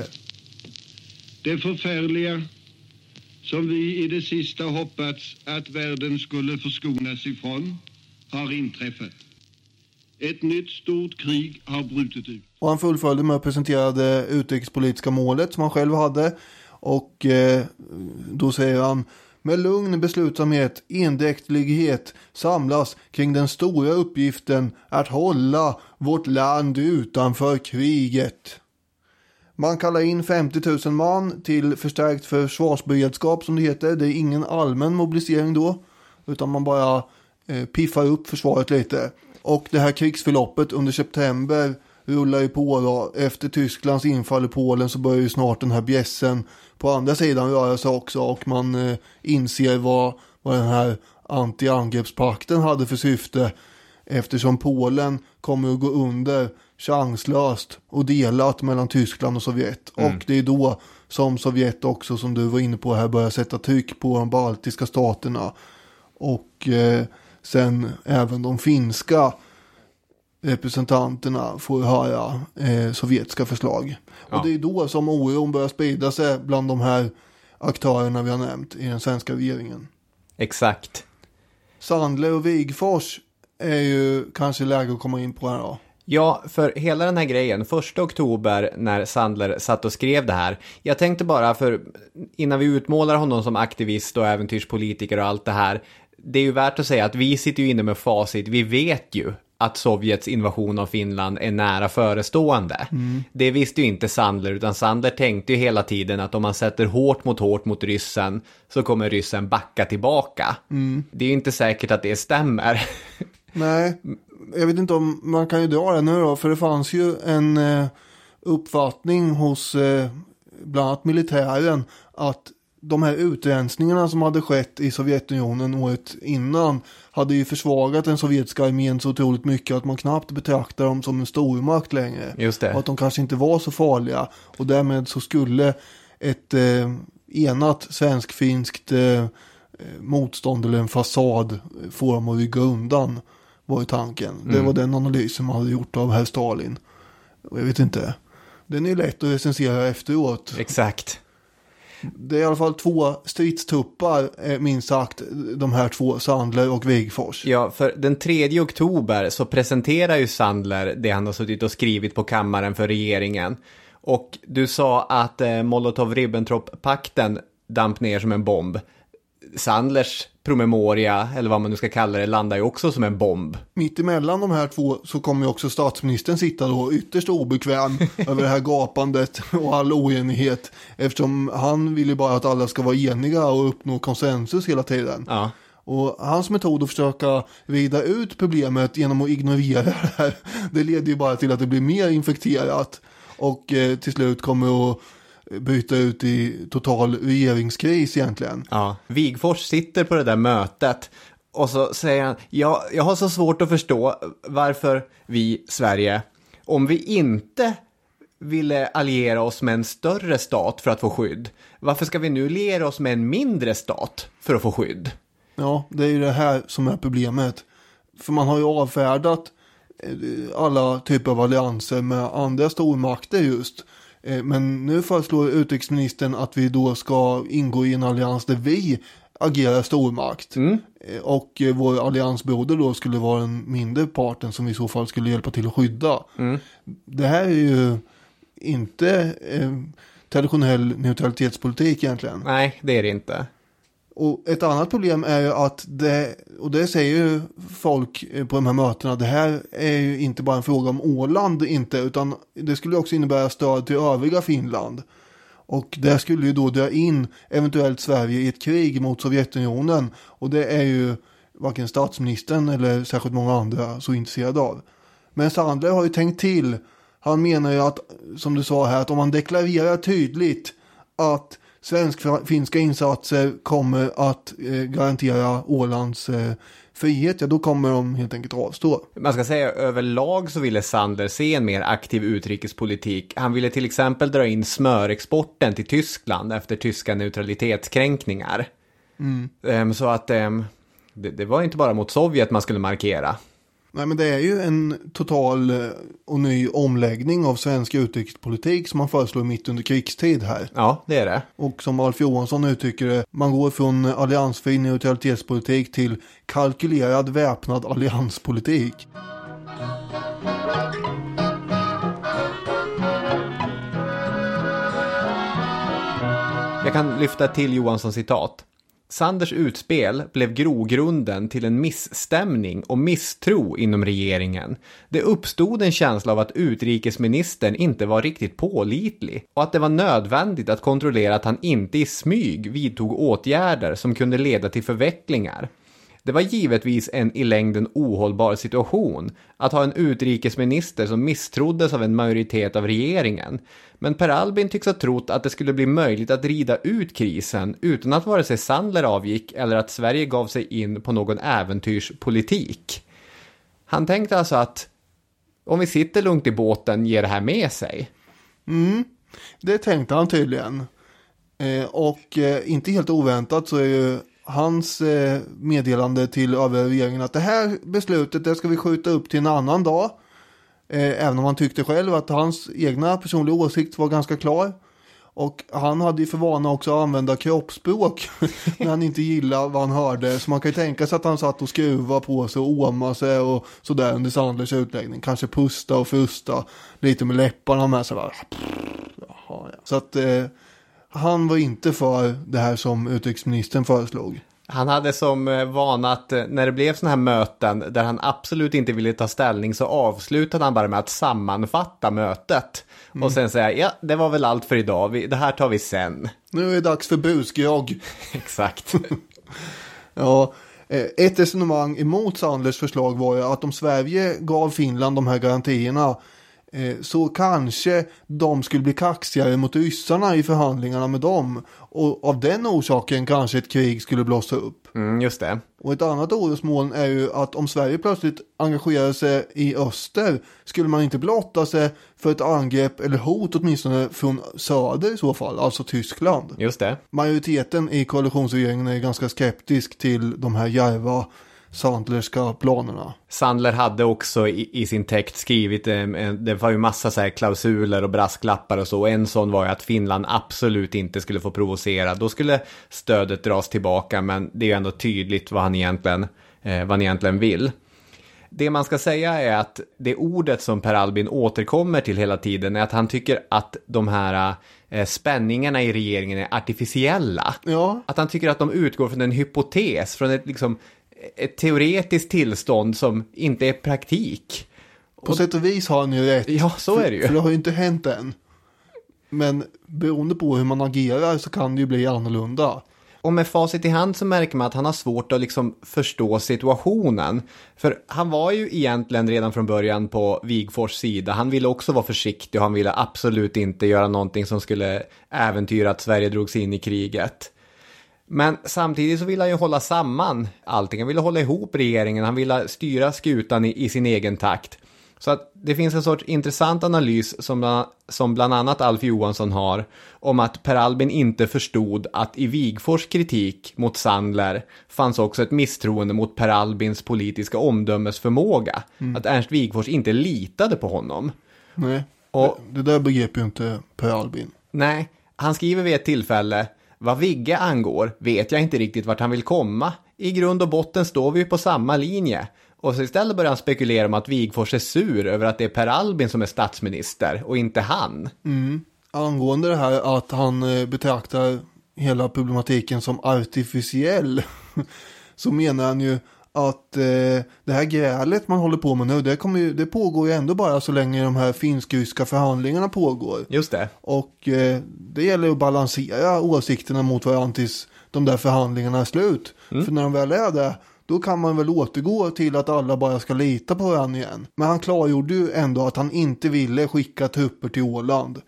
Det förfärliga som vi i det sista hoppats att världen skulle förskonas ifrån har inträffat. Ett nytt stort krig har brutit ut. Och han fullföljde med att presentera det utrikespolitiska målet som han själv hade. Och då säger han: med lugn beslutsamhet, endräktlighet samlas kring den stora uppgiften att hålla vårt land utanför kriget. Man kallar in 50 000 man till förstärkt försvarsberedskap som det heter. Det är ingen allmän mobilisering då, utan man bara piffar upp försvaret lite. Och det här krigsförloppet under september rullar ju på då. Efter Tysklands infall i Polen så börjar ju snart den här bjässen på andra sidan röra sig också. Och man inser vad den här anti-angreppspakten hade för syfte. Eftersom Polen kommer att gå under chanslöst och delat mellan Tyskland och Sovjet. Och det är då som Sovjet också, som du var inne på här, börjar sätta tryck på de baltiska staterna. Och sen även de finska representanterna får höra sovjetiska förslag. Ja. Och det är då som oron börjar sprida sig bland de här aktörerna vi har nämnt i den svenska regeringen. Exakt. Sandler och Wigforss är ju kanske läge att komma in på här då. Ja, för hela den här grejen, 1 oktober när Sandler satt och skrev det här. Jag tänkte bara, för innan vi utmålar honom som aktivist och äventyrspolitiker och allt det här, det är ju värt att säga att vi sitter ju inne med facit. Vi vet ju att Sovjets invasion av Finland är nära förestående. Det visste ju inte Sandler, utan Sandler tänkte ju hela tiden att om man sätter hårt mot ryssen så kommer ryssen backa tillbaka. Det är ju inte säkert att det stämmer. Nej, jag vet inte om man kan ju dra det nu då, för det fanns ju en uppfattning hos bland annat militären att de här utrensningarna som hade skett i Sovjetunionen året innan hade ju försvagat den sovjetiska armén så otroligt mycket att man knappt betraktar dem som en stormakt längre. Just det. Och att de kanske inte var så farliga. Och därmed så skulle ett enat svensk-finskt motstånd eller en fasad få dem att rygga undan, var ju tanken. Det var den analysen man hade gjort av herr Stalin. Och jag vet inte. Den är ju lätt att recensera efteråt. Exakt. Det är i alla fall 2 stridstuppar, minst sagt, de här 2, Sandler och Wigforss. Ja, för den 3 oktober så presenterar ju Sandler det han har suttit och skrivit på kammaren för regeringen. Och du sa att Molotov-Ribbentrop-pakten damp ner som en bomb. Sandlers promemoria, eller vad man nu ska kalla det, landar ju också som en bomb. Mitt emellan de här 2 så kommer ju också statsministern sitta då ytterst obekväm över det här gapandet och all oenighet. Eftersom han vill ju bara att alla ska vara eniga och uppnå konsensus hela tiden. Ja. Och hans metod att försöka vrida ut problemet genom att ignorera det här, det leder ju bara till att det blir mer infekterat. Och till slut kommer att byta ut i total regeringskris egentligen. Ja, Wigforss sitter på det där mötet och så säger han: jag har så svårt att förstå varför vi, Sverige, om vi inte ville alliera oss med en större stat för att få skydd, varför ska vi nu alliera oss med en mindre stat för att få skydd? Ja, det är ju det här som är problemet. För man har ju avfärdat alla typer av allianser med andra stormakter just. Men nu föreslår utrikesministern att vi då ska ingå i en allians där vi agerar stormakt. Och vår alliansbroder då skulle vara den mindre parten som i så fall skulle hjälpa till att skydda. Det här är ju inte traditionell neutralitetspolitik egentligen. Nej, det är det inte. Och ett annat problem är ju att det säger ju folk på de här mötena, det här är ju inte bara en fråga om Åland inte, utan det skulle också innebära stöd till övriga Finland. Och det skulle ju då dra in eventuellt Sverige i ett krig mot Sovjetunionen, och det är ju varken statsministern eller särskilt många andra så intresserade av. Men Sandler har ju tänkt till. Han menar ju att, som du sa här, att om man deklarerar tydligt att svensk-finska insatser kommer att garantera Ålands frihet, ja då kommer de helt enkelt avstå. Man ska säga överlag så ville Sandler se en mer aktiv utrikespolitik. Han ville till exempel dra in smörexporten till Tyskland efter tyska neutralitetskränkningar. Så att det var inte bara mot Sovjet man skulle markera. Nej, men det är ju en total och ny omläggning av svensk utrikespolitik som man föreslår mitt under krigstid här. Ja, det är det. Och som Alf Johansson uttrycker det, man går från alliansfri neutralitetspolitik till kalkylerad väpnad allianspolitik. Jag kan lyfta till Johanssons citat. Sanders utspel blev grogrunden till en missstämning och misstro inom regeringen. Det uppstod en känsla av att utrikesministern inte var riktigt pålitlig och att det var nödvändigt att kontrollera att han inte i smyg vidtog åtgärder som kunde leda till förvecklingar. Det var givetvis en i längden ohållbar situation att ha en utrikesminister som misstroddes av en majoritet av regeringen. Men Per Albin tycks ha trott att det skulle bli möjligt att rida ut krisen utan att vare sig Sandler avgick eller att Sverige gav sig in på någon äventyrspolitik. Han tänkte alltså att om vi sitter lugnt i båten ger det här med sig. Det tänkte han tydligen. Och inte helt oväntat så är ju hans meddelande till övriga regeringen att det här beslutet det ska vi skjuta upp till en annan dag. Även om han tyckte själv att hans egna personliga åsikt var ganska klar. Och han hade ju för vana också att använda kroppsspråk när han inte gillade vad han hörde. Så man kan ju tänka sig att han satt och skruva på sig och åma sig och sådär under Sandlers utläggning. Kanske pusta och frusta lite med läpparna med sig. Så att han var inte för det här som utrikesministern föreslog. Han hade som vana att när det blev såna här möten där han absolut inte ville ta ställning så avslutade han bara med att sammanfatta mötet. Och sen säga, ja det var väl allt för idag, det här tar vi sen. Nu är det dags för busgrogg. Exakt. Ja, ett resonemang emot Sandlers förslag var ju att om Sverige gav Finland de här garantierna så kanske de skulle bli kaxigare mot ryssarna i förhandlingarna med dem. Och av den orsaken kanske ett krig skulle blossa upp. Just det. Och ett annat orosmoln är ju att om Sverige plötsligt engagerar sig i öster skulle man inte blotta sig för ett angrepp eller hot åtminstone från söder i så fall, alltså Tyskland. Just det. Majoriteten i koalitionsregeringen är ganska skeptisk till de här djärva Sandlerska planerna. Sandler hade också i sin text skrivit, det var ju massa så här klausuler och brasklappar och så. En sån var ju att Finland absolut inte skulle få provocera. Då skulle stödet dras tillbaka, men det är ju ändå tydligt vad han egentligen vill. Det man ska säga är att det ordet som Per Albin återkommer till hela tiden är att han tycker att de här spänningarna i regeringen är artificiella. Ja. Att han tycker att de utgår från en hypotes, från ett teoretiskt tillstånd som inte är praktik. På sätt och vis har han ju rätt. Ja, så är det ju. För det har ju inte hänt än. Men beroende på hur man agerar så kan det ju bli annorlunda. Och med facit i hand så märker man att han har svårt att förstå situationen. För han var ju egentligen redan från början på Wigforss sida. Han ville också vara försiktig och han ville absolut inte göra någonting som skulle äventyra att Sverige drogs in i kriget. Men samtidigt så vill han ju hålla samman allting. Han ville hålla ihop regeringen. Han ville styra skutan i sin egen takt. Så att det finns en sorts intressant analys som bland annat Alf Johansson har om att Per Albin inte förstod att i Wigforss kritik mot Sandler fanns också ett misstroende mot Per Albins politiska omdömesförmåga. Att Ernst Wigforss inte litade på honom. Nej, och det där begrepp ju inte Per Albin. Nej, han skriver vid ett tillfälle: vad Vigge angår vet jag inte riktigt vart han vill komma. I grund och botten står vi på samma linje. Och så istället börjar han spekulera om att Wigforss är sur över att det är Per Albin som är statsminister och inte han. Angående det här att han betraktar hela problematiken som artificiell så menar han ju att det här grälet man håller på med nu, det pågår ju ändå bara så länge de här finsk-ryska förhandlingarna pågår. Just det. Och det gäller att balansera åsikterna mot varandra tills de där förhandlingarna är slut. För när de väl är där, då kan man väl återgå till att alla bara ska lita på varandra igen. Men han klargjorde ju ändå att han inte ville skicka trupper till Åland,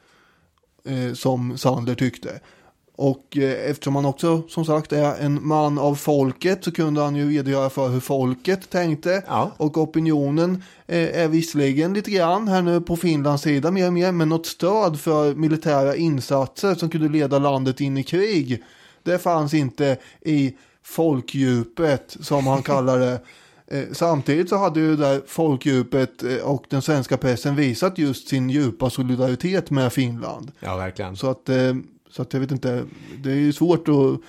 som Sandler tyckte. Och eftersom han också som sagt är en man av folket så kunde han ju redogöra för hur folket tänkte. Ja. Och opinionen är visserligen lite grann här nu på Finlands sida mer och mer, men något stöd för militära insatser som kunde leda landet in i krig, det fanns inte i folkdjupet som han kallar det. Samtidigt så hade ju där folkdjupet och den svenska pressen visat just sin djupa solidaritet med Finland. Ja, verkligen. Så att jag vet inte, det är ju svårt att...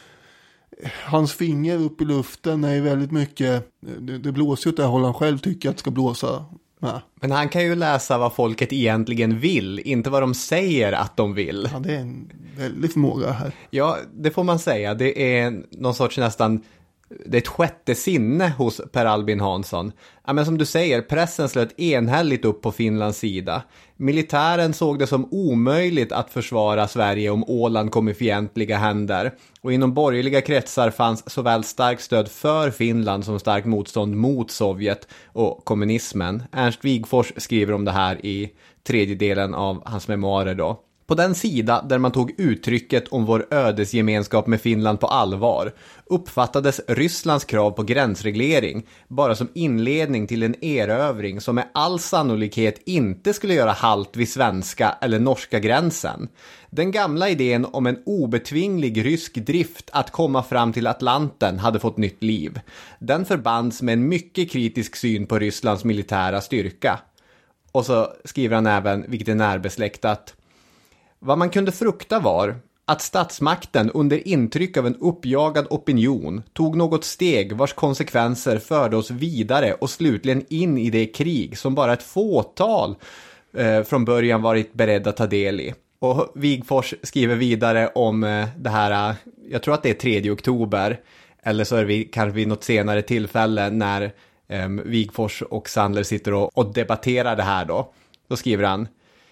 Hans finger upp i luften är ju väldigt mycket... Det blåser ju åt det håll han själv tycker att det ska blåsa med. Men han kan ju läsa vad folket egentligen vill, inte vad de säger att de vill. Ja, det är en väldig förmåga här. Ja, det får man säga. Det är någon sorts nästan... Det är ett sjätte sinne hos Per Albin Hansson. Ja, men som du säger, pressen slöt enhälligt upp på Finlands sida. Militären såg det som omöjligt att försvara Sverige om Åland kom i fientliga händer. Och inom borgerliga kretsar fanns såväl starkt stöd för Finland som starkt motstånd mot Sovjet och kommunismen. Ernst Wigforss skriver om det här i tredje delen av hans memoarer då. På den sida där man tog uttrycket om vår ödesgemenskap med Finland på allvar uppfattades Rysslands krav på gränsreglering bara som inledning till en erövring som med all sannolikhet inte skulle göra halt vid svenska eller norska gränsen. Den gamla idén om en obetvinglig rysk drift att komma fram till Atlanten hade fått nytt liv. Den förbands med en mycket kritisk syn på Rysslands militära styrka. Och så skriver han även, vilket är närbesläktat: vad man kunde frukta var att statsmakten under intryck av en uppjagad opinion tog något steg vars konsekvenser förde oss vidare och slutligen in i det krig som bara ett fåtal från början varit beredda att ta del i. Och Wigforss skriver vidare om det här, jag tror att det är 3 oktober, eller så är det kanske vid något senare tillfälle när Wigforss och Sandler sitter och debatterar det här då. Då skriver han: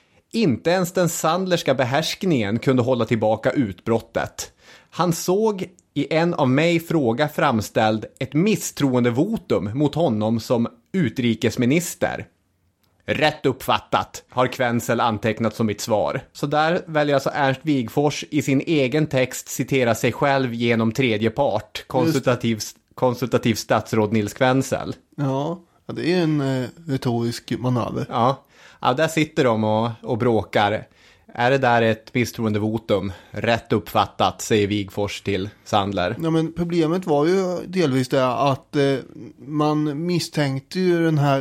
inte ens den Sandlerska behärskningen kunde hålla tillbaka utbrottet. Han såg i en av mig fråga framställd ett misstroendevotum mot honom som utrikesminister. Rätt uppfattat, har Kvensel antecknat som mitt svar. Så där väljer alltså Ernst Wigforss i sin egen text citera sig själv genom tredje part, konsultativ statsråd Nils Kvensel. Ja, det är en retorisk manöver. Ja, där sitter de och bråkar. Är det där ett misstroendevotum? Rätt uppfattat, säger Wigforss till Sandler. Ja, men problemet var ju delvis det att man misstänkte ju den här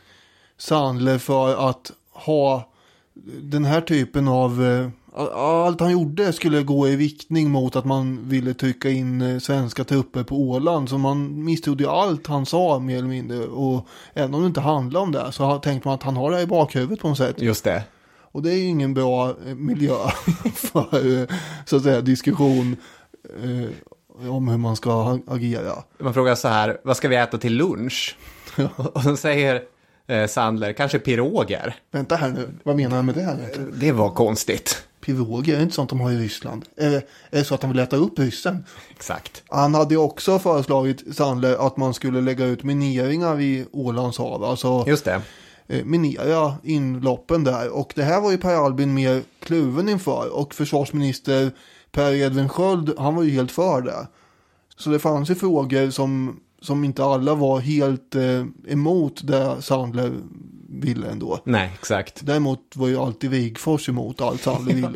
Sandler för att ha den här typen av... allt han gjorde skulle gå i riktning mot att man ville trycka in svenska trupper på Åland. Så man misstrodde ju allt han sa mer eller mindre. Och även om det inte handlade om det så tänkte man att han har det i bakhuvudet på något sätt. Just det. Och det är ju ingen bra miljö för så att säga diskussion om hur man ska agera. Man frågar så här: vad ska vi äta till lunch? Och så säger Sandler, kanske piroger. Vänta här nu, vad menar han med det här? Det var konstigt. Piroger är inte sånt de har i Ryssland. Är det så att de vill äta upp ryssen? Exakt. Han hade ju också föreslagit Sandler att man skulle lägga ut mineringar vid Ålands hav. Alltså, just det. Minera inloppen där. Och det här var ju Per Albin mer kluven inför. Och försvarsminister Per Edvin Sköld, han var ju helt för det. Så det fanns ju frågor som som inte alla var helt emot det Sandler ville ändå. Nej, exakt. Däremot var ju alltid Wigforss emot allt Sandler ville.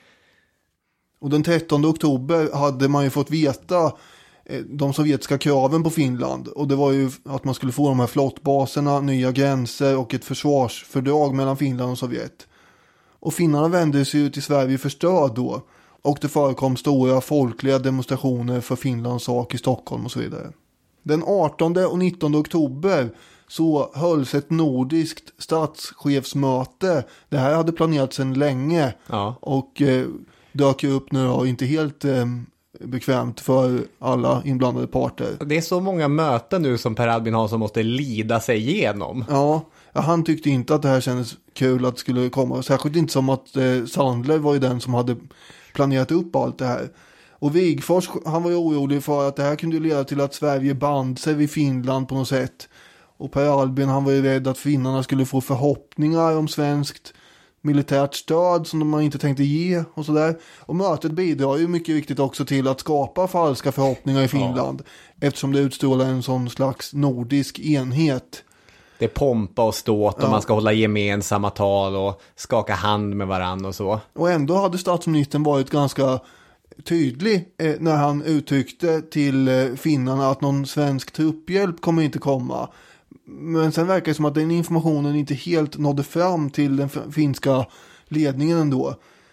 Och den 13 oktober hade man ju fått veta de sovjetiska kraven på Finland. Och det var ju att man skulle få de här flottbaserna, nya gränser och ett försvarsfördrag mellan Finland och Sovjet. Och finnarna vände sig ut i Sverige för stöd då. Och det förekom stora folkliga demonstrationer för Finlands sak i Stockholm och så vidare. Den 18 och 19 oktober så hölls ett nordiskt statschefsmöte. Det här hade planerats sedan länge. Ja. Och dök upp nu och inte helt bekvämt för alla inblandade parter. Det är så många möten nu som Per Albin Hansson måste lida sig igenom. Ja, han tyckte inte att det här kändes kul att det skulle komma. Särskilt inte som att Sandler var ju den som hade planerat upp allt det här. Och Wigforss, han var ju orolig för att det här kunde leda till att Sverige band sig vid Finland på något sätt. Och Per Albin, han var ju rädd att finnarna skulle få förhoppningar om svenskt militärt stöd som de inte tänkte ge och sådär. Och mötet bidrar ju mycket viktigt också till att skapa falska förhoppningar i Finland. Ja. Eftersom det utstrålar en sån slags nordisk enhet. Det är pompa och ståt och man ska hålla gemensamma tal och skaka hand med varann och så. Och ändå hade statsministern varit ganska tydlig när han uttryckte till finnarna att någon svensk trupphjälp kommer inte komma. Men sen verkar det som att den informationen inte helt nådde fram till den finska ledningen ändå.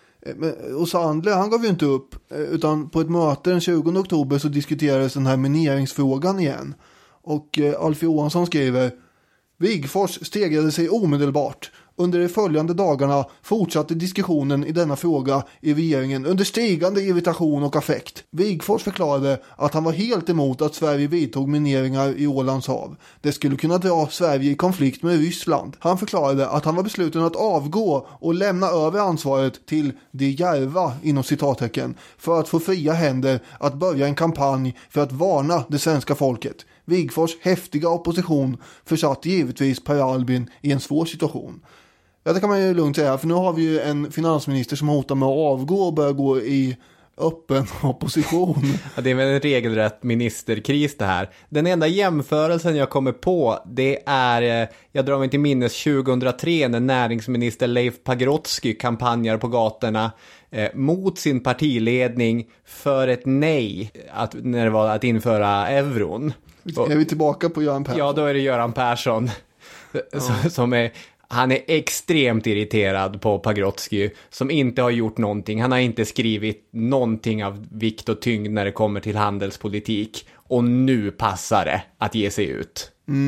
Och Sandler, han gav ju inte upp, utan på ett möte den 20 oktober så diskuterades den här mineringsfrågan igen. Och Alf Johansson skriver: Wigforss stegrade sig omedelbart. Under de följande dagarna fortsatte diskussionen i denna fråga i regeringen under stigande irritation och affekt. Wigforss förklarade att han var helt emot att Sverige vidtog mineringar i Ålands hav. Det skulle kunna dra Sverige i konflikt med Ryssland. Han förklarade att han var besluten att avgå och lämna över ansvaret till de djärva, inom citattecken, för att få fria händer att börja en kampanj för att varna det svenska folket. Wigforss häftiga opposition försatt givetvis Per Albin i en svår situation. Ja, det kan man ju lugnt säga, för nu har vi ju en finansminister som hotar med att avgå och börja gå i öppen opposition. Ja, det är väl en regelrätt ministerkris det här. Den enda jämförelsen jag kommer på, det är, jag drar mig till minnes 2003 när näringsminister Leif Pagrotsky kampanjar på gatorna mot sin partiledning för ett nej när det var att införa euron. Är vi tillbaka på Göran Persson? Ja, då är det Göran Persson som är... Han är extremt irriterad på Pagrotsky som inte har gjort någonting. Han har inte skrivit någonting av vikt och tyngd när det kommer till handelspolitik. Och nu passar det att ge sig ut.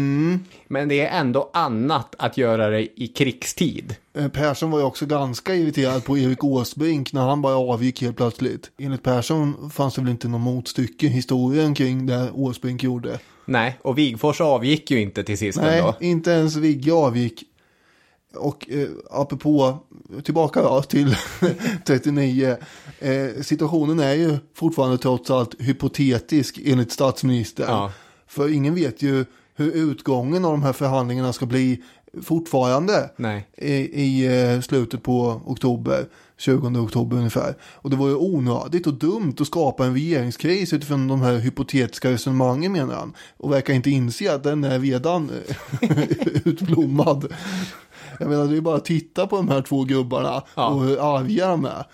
Men det är ändå annat att göra det i krigstid. Persson var ju också ganska irriterad på Erik Åsbrink när han bara avgick helt plötsligt. Enligt Persson fanns det väl inte någon motstycke i historien kring det Åsbrink gjorde. Nej, och Wigforss avgick ju inte till sist. Nej, ändå. Inte ens Vigge avgick. Och apropå tillbaka då, till 39, situationen är ju fortfarande trots allt hypotetisk enligt statsministern. Ja. För ingen vet ju hur utgången av de här förhandlingarna ska bli fortfarande. Nej. I slutet på oktober, 20 oktober ungefär. Och det var ju onödigt och dumt att skapa en regeringskris utifrån de här hypotetiska resonemangen, menar han. Och verkar inte inse att den är redan utblommad. Jag menar, det är bara att titta på de här två gubbarna och hur arga de är.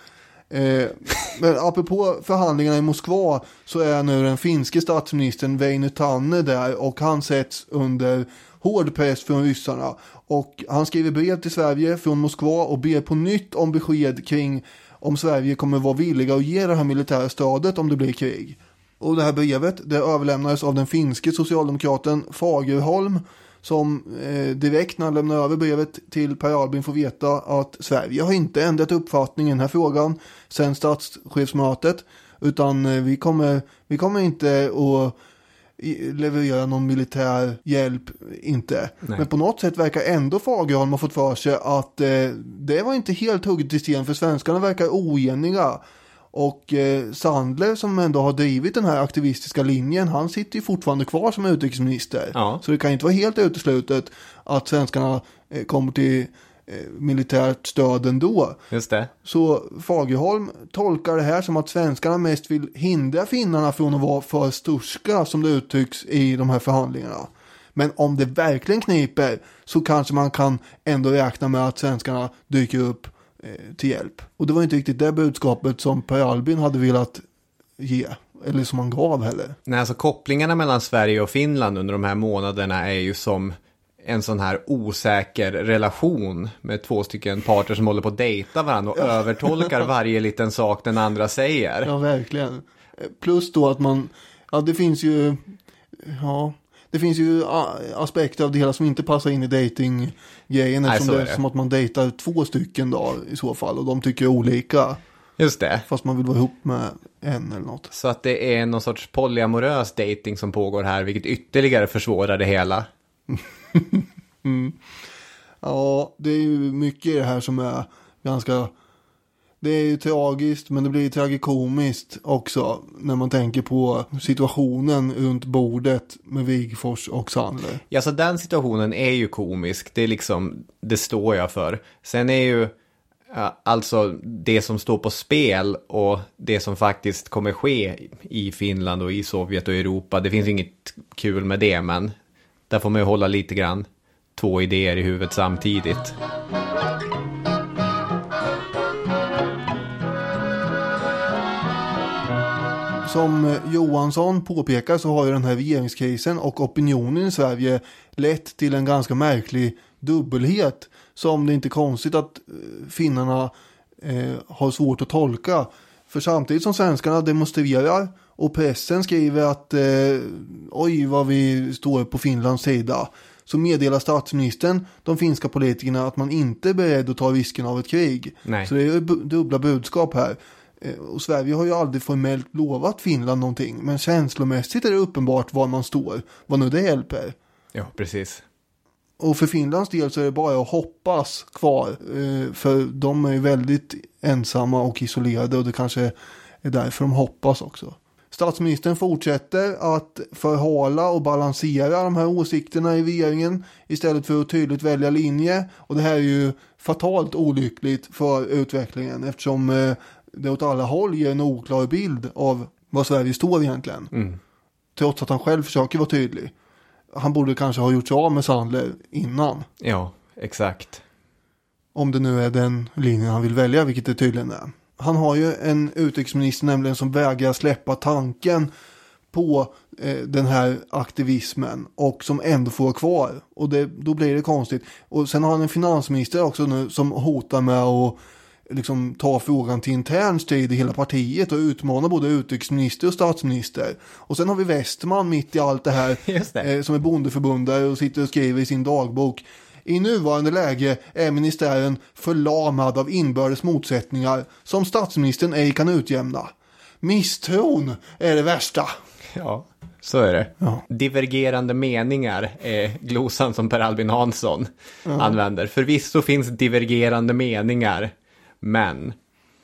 Men apropå förhandlingarna i Moskva så är nu den finske statsministern Väinö Tanne där och han sätts under hård press från ryssarna. Och han skriver brev till Sverige från Moskva och ber på nytt om besked kring om Sverige kommer vara villiga att ge det här militära stödet om det blir krig. Och det här brevet, det överlämnades av den finske socialdemokraten Fagerholm som direkt när han lämnar över brevet till Per Albin får veta att Sverige har inte ändrat uppfattning i den här frågan sen statschefsmötet, utan vi kommer inte att leverera någon militär hjälp, inte. Nej. Men på något sätt verkar ändå Fagerholm ha fått för sig att det var inte helt hugget i sten, för svenskarna verkar oeniga. Och Sandler som ändå har drivit den här aktivistiska linjen, han sitter ju fortfarande kvar som utrikesminister. Ja. Så det kan inte vara helt uteslutet att svenskarna kommer till militärt stöd ändå. Just det. Så Fagerholm tolkar det här som att svenskarna mest vill hindra finnarna från att vara för sturska, som det uttrycks i de här förhandlingarna. Men om det verkligen kniper så kanske man kan ändå räkna med att svenskarna dyker upp till hjälp. Och det var inte riktigt det budskapet som Per Albin hade velat ge, eller som han gav heller. Nej, alltså kopplingarna mellan Sverige och Finland under de här månaderna är ju som en sån här osäker relation med 2 stycken parter som håller på att dejta varandra och övertolkar varje liten sak den andra säger. Ja, verkligen. Plus då att man, det finns ju aspekter av det hela som inte passar in i datinggrejen, eftersom det är som att man dejtar 2 stycken då i så fall, och de tycker olika. Just det. Fast man vill vara ihop med en eller något. Så att det är någon sorts polyamorös dating som pågår här, vilket ytterligare försvårar det hela. Ja, det är ju mycket i det här som är ganska... Det är ju tragiskt, men det blir tragikomiskt också när man tänker på situationen runt bordet med Wigforss och Sandler. Ja, så den situationen är ju komisk. Det är liksom, det står jag för. Sen är ju alltså det som står på spel och det som faktiskt kommer ske i Finland och i Sovjet och Europa. Det finns inget kul med det, men där får man ju hålla lite grann 2 idéer i huvudet samtidigt. Som Johansson påpekar så har ju den här regeringskrisen och opinionen i Sverige lett till en ganska märklig dubbelhet som det inte är konstigt att finnarna har svårt att tolka. För samtidigt som svenskarna demonstrerar och pressen skriver att oj vad vi står på Finlands sida, så meddelar statsministern de finska politikerna att man inte är beredd att ta risken av ett krig. Nej. Så det är dubbla budskap här. Och Sverige har ju aldrig formellt lovat Finland någonting, men känslomässigt är det uppenbart var man står, vad nu det hjälper. Ja, precis. Och för Finlands del så är det bara att hoppas kvar, för de är ju väldigt ensamma och isolerade, och det kanske är därför de hoppas också. Statsministern fortsätter att förhala och balansera de här åsikterna i regeringen istället för att tydligt välja linje, och det här är ju fatalt olyckligt för utvecklingen, eftersom det åt alla håll ger en oklar bild av vad Sverige står egentligen. Trots att han själv försöker vara tydlig. Han borde kanske ha gjort sig av med Sandler innan. Ja, exakt. Om det nu är den linjen han vill välja, vilket det tydligen är. Han har ju en utrikesminister nämligen som vägrar släppa tanken på den här aktivismen och som ändå får kvar. Och då blir det konstigt. Och sen har han en finansminister också nu som hotar med att liksom ta frågan till intern strid i hela partiet och utmana både utrikesminister och statsminister. Och sen har vi Westman mitt i allt det här som är bondeförbundare och sitter och skriver i sin dagbok: i nuvarande läge är ministären förlamad av inbördes motsättningar som statsministern ej kan utjämna. Misstron är det värsta. Ja, så är det. Ja. Divergerande meningar är glosan som Per Albin Hansson använder. Förvisso finns divergerande meningar, men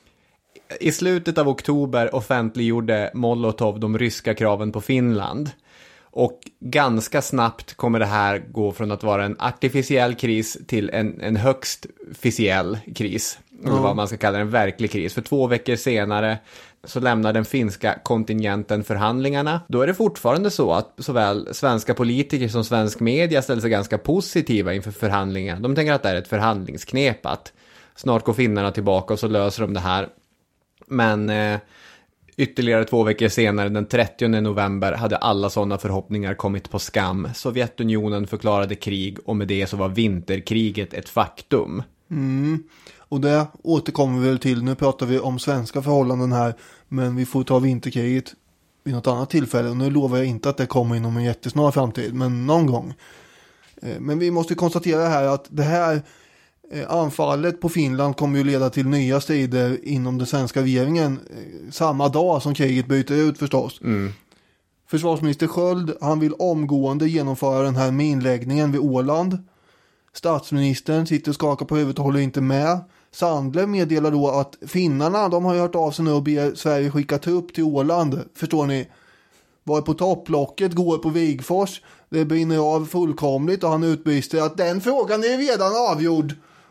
i slutet av oktober offentliggjorde Molotov de ryska kraven på Finland. Och ganska snabbt kommer det här gå från att vara en artificiell kris till en högst officiell kris. Eller vad man ska kalla en verklig kris. För 2 veckor senare så lämnar den finska kontingenten förhandlingarna. Då är det fortfarande så att såväl svenska politiker som svensk media ställer sig ganska positiva inför förhandlingarna. De tänker att det är ett förhandlingsknep, att snart går finnarna tillbaka och så löser de det här. Men ytterligare 2 veckor senare, den 30 november, hade alla sådana förhoppningar kommit på skam. Sovjetunionen förklarade krig och med det så var vinterkriget ett faktum. Och det återkommer vi väl till. Nu pratar vi om svenska förhållanden här, men vi får ta vinterkriget vid något annat tillfälle. Och nu lovar jag inte att det kommer inom en jättesnar framtid, men någon gång. Men vi måste konstatera här att det här anfallet på Finland kommer ju leda till nya strider inom den svenska regeringen samma dag som kriget bryter ut förstås. Försvarsminister Sköld, han vill omgående genomföra den här minläggningen vid Åland. Statsministern sitter och skakar på huvudet och håller inte med. Sandler meddelar då att finnarna, de har ju hört av sig nu och ber Sverige skicka trupp till Åland, förstår ni. Var på topplocket, går på Wigforss. Det brinner av fullkomligt och han utbrister att den frågan är redan avgjord.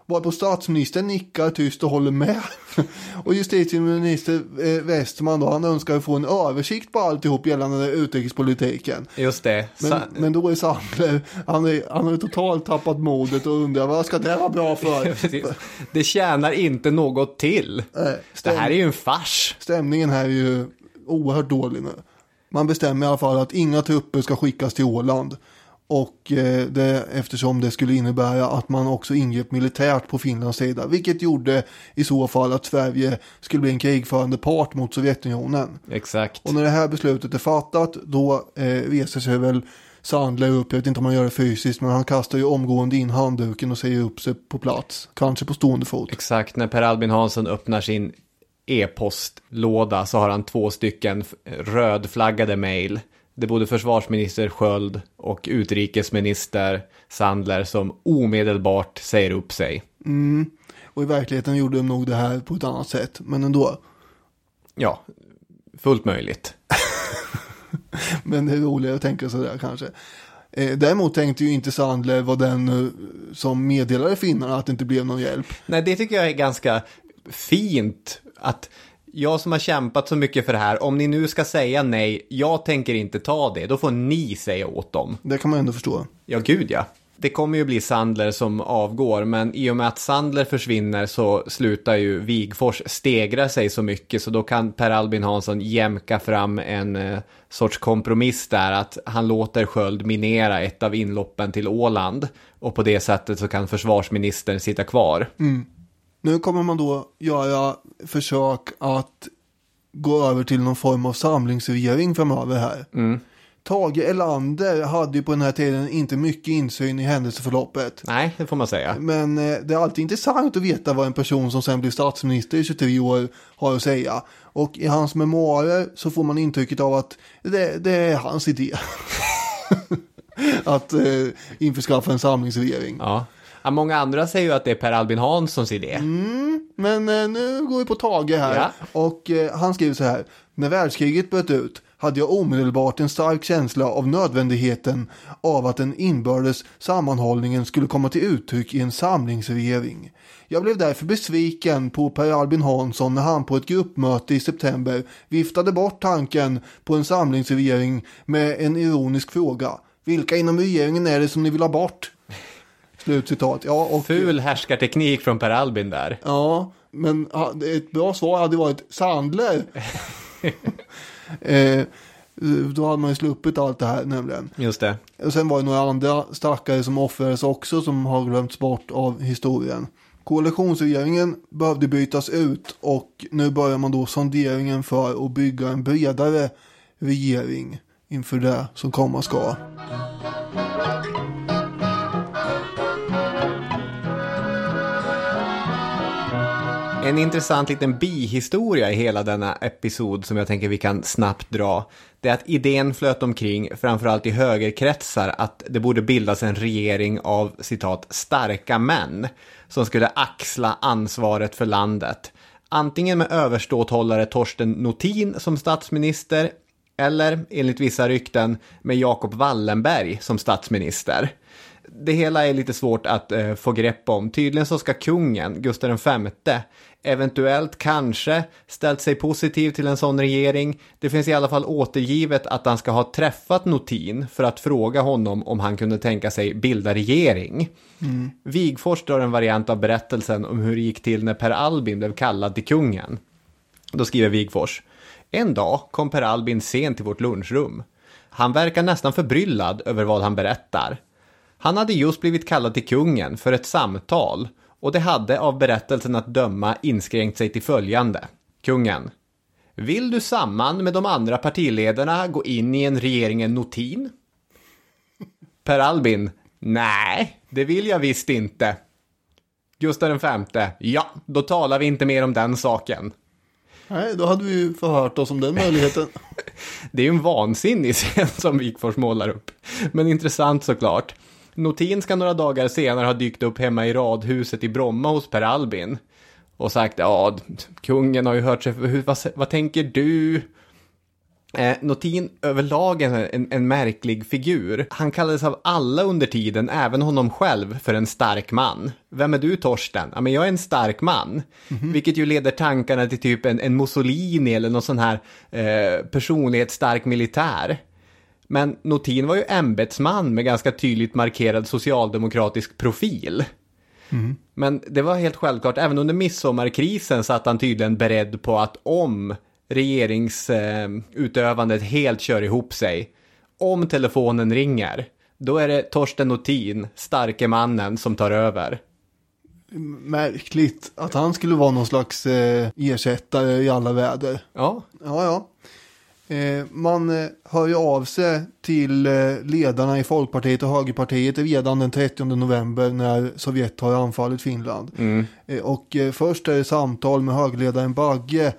Varpå statsministern nickar tyst och håller med. Och justitieminister Westman då, han önskar få en översikt på alltihop gällande utrikespolitiken. Just det. Men då är Sandler, han har totalt tappat modet och undrar vad ska det vara bra för? Det tjänar inte något till. Det här är ju en fars. Stämningen här är ju oerhört dålig nu. Man bestämmer i alla fall att inga trupper ska skickas till Åland. Och eftersom det skulle innebära att man också ingrep militärt på Finlands sida. Vilket gjorde i så fall att Sverige skulle bli en krigförande part mot Sovjetunionen. Exakt. Och när det här beslutet är fattat, då reser sig väl Sandler upp. Jag vet inte om han gör det fysiskt, men han kastar ju omgående in handduken och säger upp sig på plats. Kanske på stående fot. Exakt, när Per Albin Hansson öppnar sin e-postlåda så har han 2 stycken rödflaggade mejl. Det är både försvarsminister Sköld och utrikesminister Sandler som omedelbart säger upp sig. Och i verkligheten gjorde de nog det här på ett annat sätt, men ändå. Ja, fullt möjligt. Men det är roligare att tänka sådär kanske. Däremot tänkte ju inte Sandler vara den som meddelade finnarna att det inte blev någon hjälp. Nej, det tycker jag är ganska fint att jag som har kämpat så mycket för det här, om ni nu ska säga nej, jag tänker inte ta det, då får ni säga åt dem. Det kan man ändå förstå. Ja, gud ja. Det kommer ju bli Sandler som avgår, men i och med att Sandler försvinner så slutar ju Wigforss stegra sig så mycket, så då kan Per Albin Hansson jämka fram en sorts kompromiss där, att han låter Sköld minera ett av inloppen till Åland, och på det sättet så kan försvarsministern sitta kvar. Nu kommer man då göra försök att gå över till någon form av samlingsregering framöver här. Tage Erlander hade ju på den här tiden inte mycket insyn i händelseförloppet. Nej, det får man säga. Men det är alltid intressant att veta vad en person som sen blir statsminister i 23 år har att säga. Och i hans memoarer så får man intrycket av att det är hans idé. Att införskaffa en samlingsregering. Ja. Många andra säger ju att det är Per Albin Hanssons idé. Men nu går vi på Tage här. Ja. Och han skriver så här: när världskriget bröt ut hade jag omedelbart en stark känsla av nödvändigheten av att den inbördes sammanhållningen skulle komma till uttryck i en samlingsregering. Jag blev därför besviken på Per Albin Hansson när han på ett gruppmöte i september viftade bort tanken på en samlingsregering med en ironisk fråga: vilka inom regeringen är det som ni vill ha bort? Slutcitat. Ja, och ful härskarteknik från Per Albin där. Ja, men ett bra svar hade varit Sandler. Då hade man ju sluppit allt det här nämligen. Just det. Och sen var det några andra stackare som offrades också, som har glömts bort av historien. Koalitionsregeringen behövde bytas ut, och nu börjar man då sonderingen för att bygga en bredare regering inför det som komma ska. En intressant liten bihistoria i hela denna episod som jag tänker vi kan snabbt dra, det är att idén flöt omkring framförallt i högerkretsar att det borde bildas en regering av, citat, starka män som skulle axla ansvaret för landet. Antingen med överståthållare Torsten Nothin som statsminister, eller enligt vissa rykten med Jacob Wallenberg som statsminister. Det hela är lite svårt att få grepp om. Tydligen så ska kungen, Gustav V, eventuellt kanske ställt sig positiv till en sån regering. Det finns i alla fall återgivet att han ska ha träffat Nothin för att fråga honom om han kunde tänka sig bilda regering. Wigforss drar en variant av berättelsen om hur det gick till när Per Albin blev kallad till kungen. Då skriver Wigforss: en dag kom Per Albin sent till vårt lunchrum. Han verkar nästan förbryllad över vad han berättar. Han hade just blivit kallad till kungen för ett samtal, och det hade av berättelsen att döma inskränkt sig till följande. Kungen: vill du samman med de andra partiledarna gå in i en regeringen Nothin? Per Albin: nej, det vill jag visst inte. Gustav V: ja, då talar vi inte mer om den saken. Nej, då hade vi ju förhört oss om den möjligheten. Det är ju en vansinnig scen som Wigforss målar upp, men intressant såklart. Nothin ska några dagar senare ha dykt upp hemma i radhuset i Bromma hos Per Albin och sagt: ja, kungen har ju hört sig, vad tänker du? Notin överlag en märklig figur. Han kallades av alla under tiden, även honom själv, för en stark man. Vem är du, Torsten? Ja, men jag är en stark man. Vilket ju leder tankarna till typ en Mussolini eller någon sån här personlighetsstark militär. Men Notin var ju ämbetsman med ganska tydligt markerad socialdemokratisk profil. Men det var helt självklart, även under midsommarkrisen så att han tydligen beredd på att om regeringsutövandet helt kör ihop sig, om telefonen ringer, då är det Torsten Notin, starke mannen, som tar över. Märkligt att han skulle vara någon slags ersättare i alla väder. Ja. Man hör ju av sig till ledarna i Folkpartiet och Högerpartiet redan den 30 november när Sovjet har anfallit Finland. Och först är det samtal med högerledaren Bagge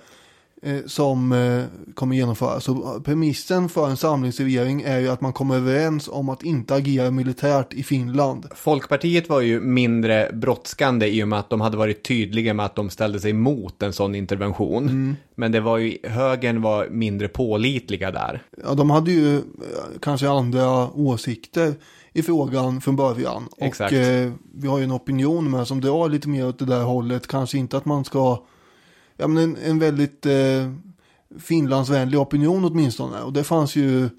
som kommer genomföras. Så premissen för en samlingsregering är ju att man kommer överens om att inte agera militärt i Finland. Folkpartiet var ju mindre brådskande i och med att de hade varit tydliga med att de ställde sig emot en sån intervention. Men det var ju, högern var mindre pålitliga där. Ja, de hade ju kanske andra åsikter i frågan från början. Exakt. Och vi har ju en opinion med som drar lite mer åt det där hållet. Kanske inte att man ska... Ja, men en väldigt finlandsvänlig opinion åtminstone. Och det fanns ju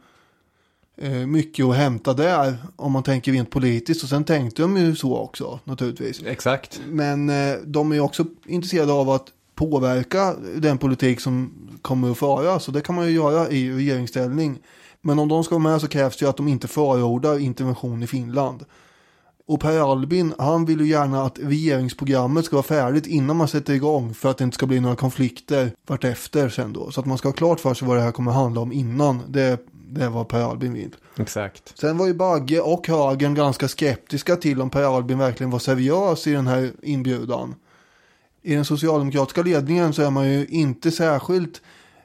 mycket att hämta där om man tänker rent politiskt. Och sen tänkte de ju så också naturligtvis. Exakt. Men de är ju också intresserade av att påverka den politik som kommer att föras. Så det kan man ju göra i regeringsställning. Men om de ska vara med så krävs det ju att de inte förordar intervention i Finland. Och Per Albin, han vill ju gärna att regeringsprogrammet ska vara färdigt innan man sätter igång för att det inte ska bli några konflikter vartefter sen då. Så att man ska ha klart för sig vad det här kommer handla om innan. Det är vad Per Albin vill. Exakt. Sen var ju Bagge och högern ganska skeptiska till om Per Albin verkligen var seriös i den här inbjudan. I den socialdemokratiska ledningen så är man ju inte särskilt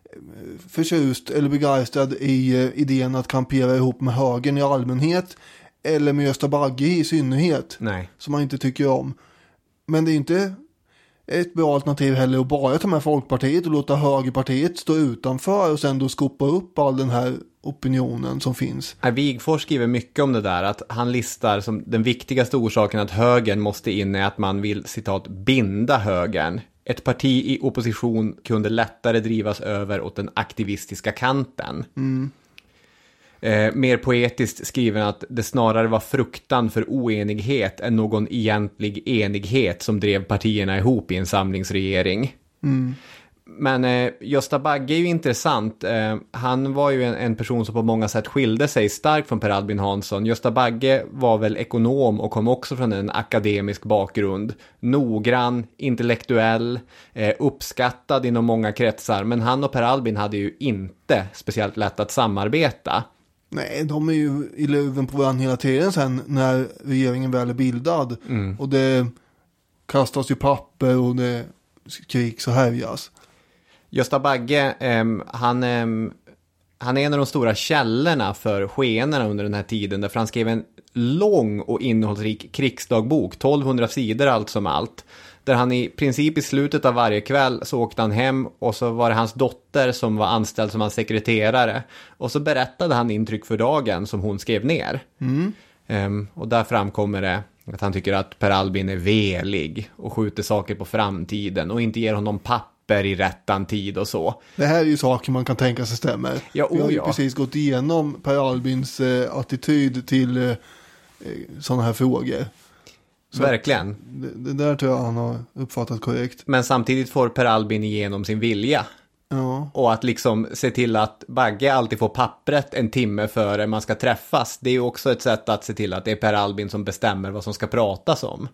förtjust eller begeistrad i idén att kampera ihop med högern i allmänhet. Eller med Gösta Bagge i synnerhet. Nej. Som man inte tycker om. Men det är inte ett bra alternativ heller att bara ta med Folkpartiet och låta högerpartiet stå utanför och sen då skopa upp all den här opinionen som finns. Wigforss skriver mycket om det där, att han listar som den viktigaste orsaken att högern måste in är att man vill, citat, binda högern. Ett parti i opposition kunde lättare drivas över åt den aktivistiska kanten. Mer poetiskt skriver att det snarare var fruktan för oenighet än någon egentlig enighet som drev partierna ihop i en samlingsregering. Men Gösta Bagge är ju intressant. Han var ju en person som på många sätt skilde sig starkt från Per Albin Hansson. Gösta Bagge var väl ekonom och kom också från en akademisk bakgrund. Noggrann, intellektuell, uppskattad inom många kretsar. Men han och Per Albin hade ju inte speciellt lätt att samarbeta. Nej, de är ju i luven på varandra hela tiden sen när regeringen väl är bildad. Och det kastas ju papper och det skriks och härjas. Gösta Bagge, han är en av de stora källorna för skenorna under den här tiden. Därför han skrev en lång och innehållsrik krigsdagbok, 1200 sidor allt som allt. Där han i princip i slutet av varje kväll så åkte han hem och så var det hans dotter som var anställd som hans sekreterare. Och så berättade han intryck för dagen som hon skrev ner. Och där framkommer det att han tycker att Per Albin är velig och skjuter saker på framtiden och inte ger honom papper i rättan tid och så. Det här är ju saker man kan tänka sig stämmer. Ja, Vi har ju precis gått igenom Per Albins attityd till sådana här frågor. Så verkligen. Det där tror jag han har uppfattat korrekt. Men samtidigt får Per Albin igenom sin vilja. Ja. Och att liksom se till att Bagge alltid får pappret en timme före man ska träffas. Det är ju också ett sätt att se till att det är Per Albin som bestämmer vad som ska pratas om.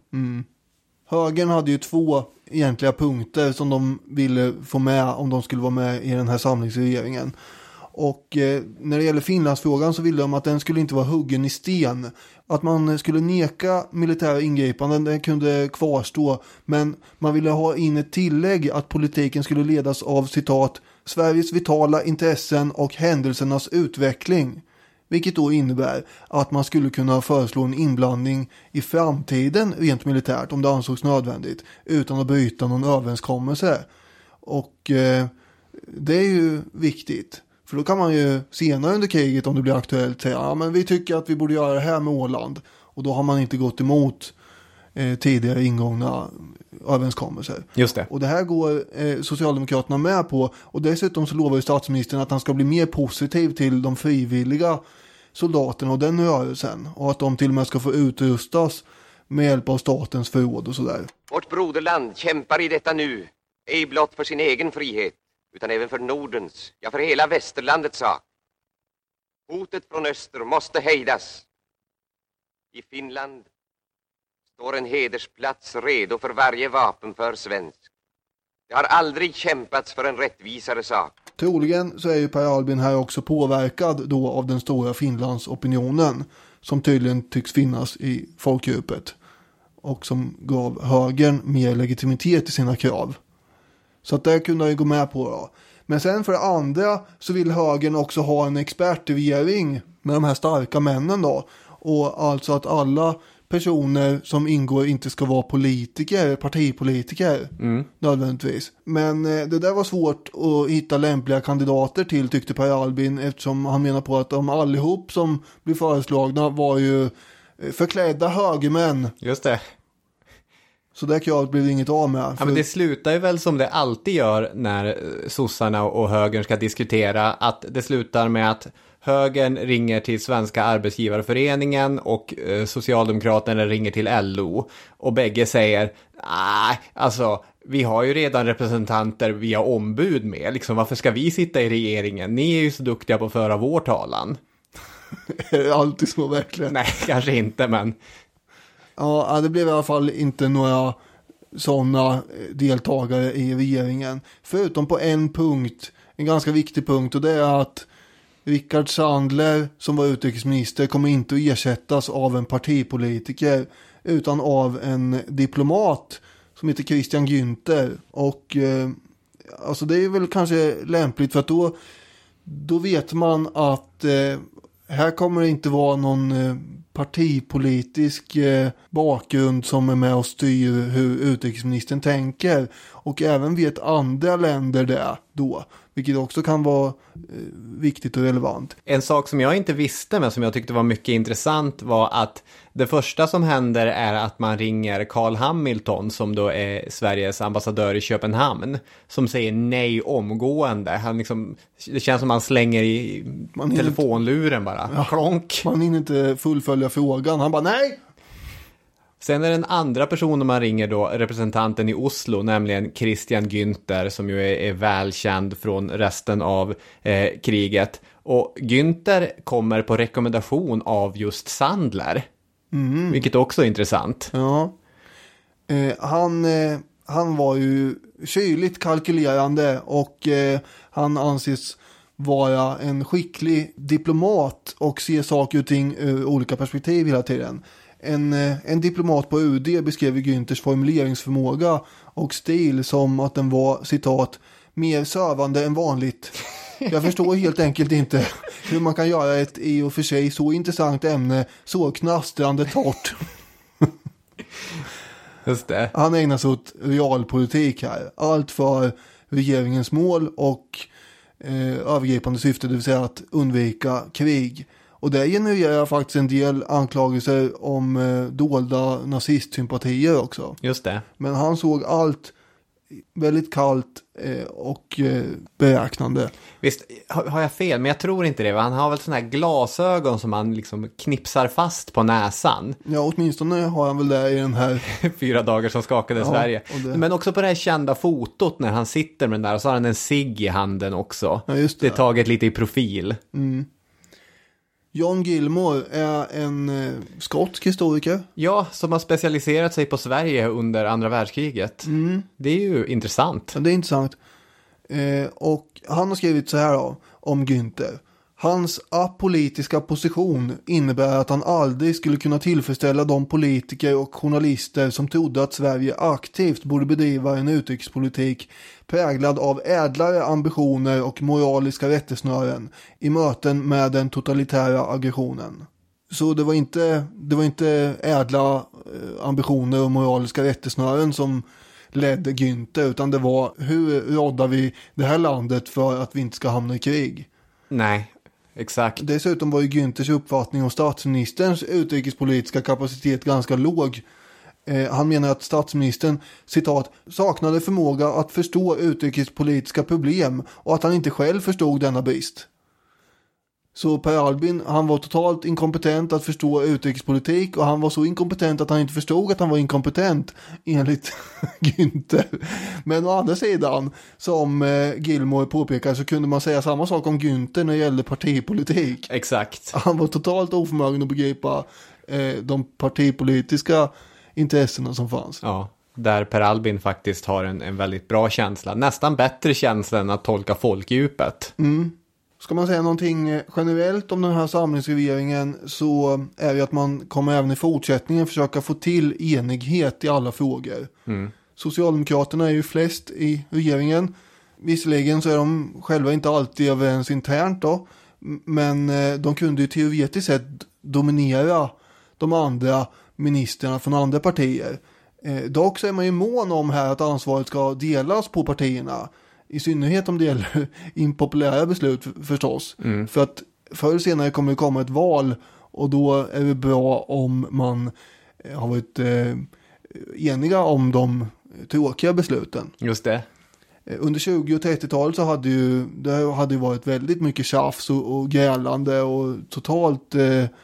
Högern hade ju 2 egentliga punkter som de ville få med om de skulle vara med i den här samlingsregeringen. Och när det gäller Finlandsfrågan så ville de att den skulle inte vara huggen i sten. Att man skulle neka militära ingripanden, det kunde kvarstå. Men man ville ha in ett tillägg att politiken skulle ledas av, citat, Sveriges vitala intressen och händelsernas utveckling. Vilket då innebär att man skulle kunna föreslå en inblandning i framtiden rent militärt om det ansågs nödvändigt. Utan att bryta någon överenskommelse. Och det är ju viktigt. För då kan man ju senare under kriget, om det blir aktuellt, säga ja, men vi tycker att vi borde göra det här med Åland. Och då har man inte gått emot tidigare ingångna överenskommelser. Just det. Och det här går Socialdemokraterna med på. Och dessutom så lovar ju statsministern att han ska bli mer positiv till de frivilliga soldaterna och den rörelsen. Och att de till och med ska få utrustas med hjälp av statens förråd och sådär. Vårt broderland kämpar i detta nu, ej blott för sin egen frihet, utan även för Nordens, ja för hela västerlandets sak. Hotet från öster måste hejdas. I Finland står en hedersplats redo för varje vapenför svensk. Det har aldrig kämpats för en rättvisare sak. Troligen så är ju Per Albin här också påverkad då av den stora Finlandsopinionen som tydligen tycks finnas i folkdjupet och som gav högern mer legitimitet i sina krav. Så att det kunde jag gå med på då. Men sen för det andra så vill högern också ha en expertregering med de här starka männen då. Och alltså att alla personer som ingår inte ska vara politiker, partipolitiker nödvändigtvis. Men det där var svårt att hitta lämpliga kandidater till, tyckte Per Albin, eftersom han menar på att de allihop som blir föreslagna var ju förklädda högermän. Just det. Så det kravet blev inget av med. Ja, men det slutar ju väl som det alltid gör när sossarna och högern ska diskutera, att det slutar med att högern ringer till Svenska arbetsgivarföreningen och Socialdemokraterna ringer till LO och bägge säger nej, alltså vi har ju redan representanter via ombud med, liksom varför ska vi sitta i regeringen? Ni är ju så duktiga på att föra vår talan. Är det alltid så verkligen? Nej, kanske inte, men ja, det blev i alla fall inte några sådana deltagare i regeringen. Förutom på en punkt, en ganska viktig punkt, och det är att Rickard Sandler som var utrikesminister kommer inte att ersättas av en partipolitiker utan av en diplomat som heter Christian Günther. Och alltså det är väl kanske lämpligt för att då vet man att här kommer det inte vara någon partipolitisk bakgrund som är med och styr hur utrikesministern tänker. Och även vet andra länder det då. Vilket också kan vara viktigt och relevant. En sak som jag inte visste men som jag tyckte var mycket intressant var att det första som händer är att man ringer Carl Hamilton som då är Sveriges ambassadör i Köpenhamn som säger nej omgående. Han liksom, det känns som han slänger i telefonluren bara. Ja, klonk. Man hinner inte fullfölja frågan. Han bara nej! Sen är den andra personen man ringer då representanten i Oslo, nämligen Christian Günther som ju är välkänd från resten av kriget. Och Günther kommer på rekommendation av just Sandler, vilket också är intressant. Ja, han var ju kyligt kalkylerande och han anses vara en skicklig diplomat och se saker och ting ur olika perspektiv hela tiden. En diplomat på UD beskrev Günthers formuleringsförmåga och stil som att den var, citat, mer sövande än vanligt. Jag förstår helt enkelt inte hur man kan göra ett i och för sig så intressant ämne så knastrande torrt. Just det. Han ägnar sig åt realpolitik här. Allt för regeringens mål och övergripande syfte, det vill säga att undvika krig. Och det genererar faktiskt en del anklagelser om dolda nazistsympatier också. Just det. Men han såg allt väldigt kallt och beräknande. Visst, har jag fel? Men jag tror inte det. Han har väl såna här glasögon som han liksom knipsar fast på näsan. Ja, åtminstone har han väl det i den här 4 dagar som skakade Sverige. Men också på det här kända fotot när han sitter med den där och så har han en cigg i handen också. Ja, just det. Det är taget lite i profil. John Gilmore är en skotsk historiker. Ja, som har specialiserat sig på Sverige under andra världskriget. Det är ju intressant. Ja, det är intressant. Och han har skrivit så här då, om Günther. Hans apolitiska position innebär att han aldrig skulle kunna tillfredsställa de politiker och journalister som trodde att Sverige aktivt borde bedriva en utrikespolitik präglad av ädlare ambitioner och moraliska rättesnören i möten med den totalitära aggressionen. Så det var inte ädla ambitioner och moraliska rättesnören som ledde Günther, utan det var hur råddar vi det här landet för att vi inte ska hamna i krig. Nej, exakt. Dessutom var ju Günthers uppfattning om statsministerns utrikespolitiska kapacitet ganska låg. Han menar att statsministern, citat, saknade förmåga att förstå utrikespolitiska problem och att han inte själv förstod denna brist. Så Per Albin, han var totalt inkompetent att förstå utrikespolitik och han var så inkompetent att han inte förstod att han var inkompetent enligt Günther. Men å andra sidan, som Gilmore påpekar, så kunde man säga samma sak om Günther när det gällde partipolitik. Exakt. Han var totalt oförmögen att begripa de partipolitiska intressena som fanns. Ja, där Per Albin faktiskt har en väldigt bra känsla. Nästan bättre känsla än att tolka folkdjupet. Ska man säga någonting generellt om den här samlingsregeringen så är det att man kommer även i fortsättningen försöka få till enighet i alla frågor. Socialdemokraterna är ju flest i regeringen. Visserligen så är de själva inte alltid överens internt då. Men de kunde ju teoretiskt sett dominera de andra ministrarna från andra partier. Dock så är man ju mån om här att ansvaret ska delas på partierna. I synnerhet om det gäller impopulära beslut förstås. För att förr eller senare kommer det komma ett val och då är det bra om man har varit eniga om de tråkiga besluten. Just det. Under 20- och 30-talet så hade det varit väldigt mycket tjafs och grälande och totalt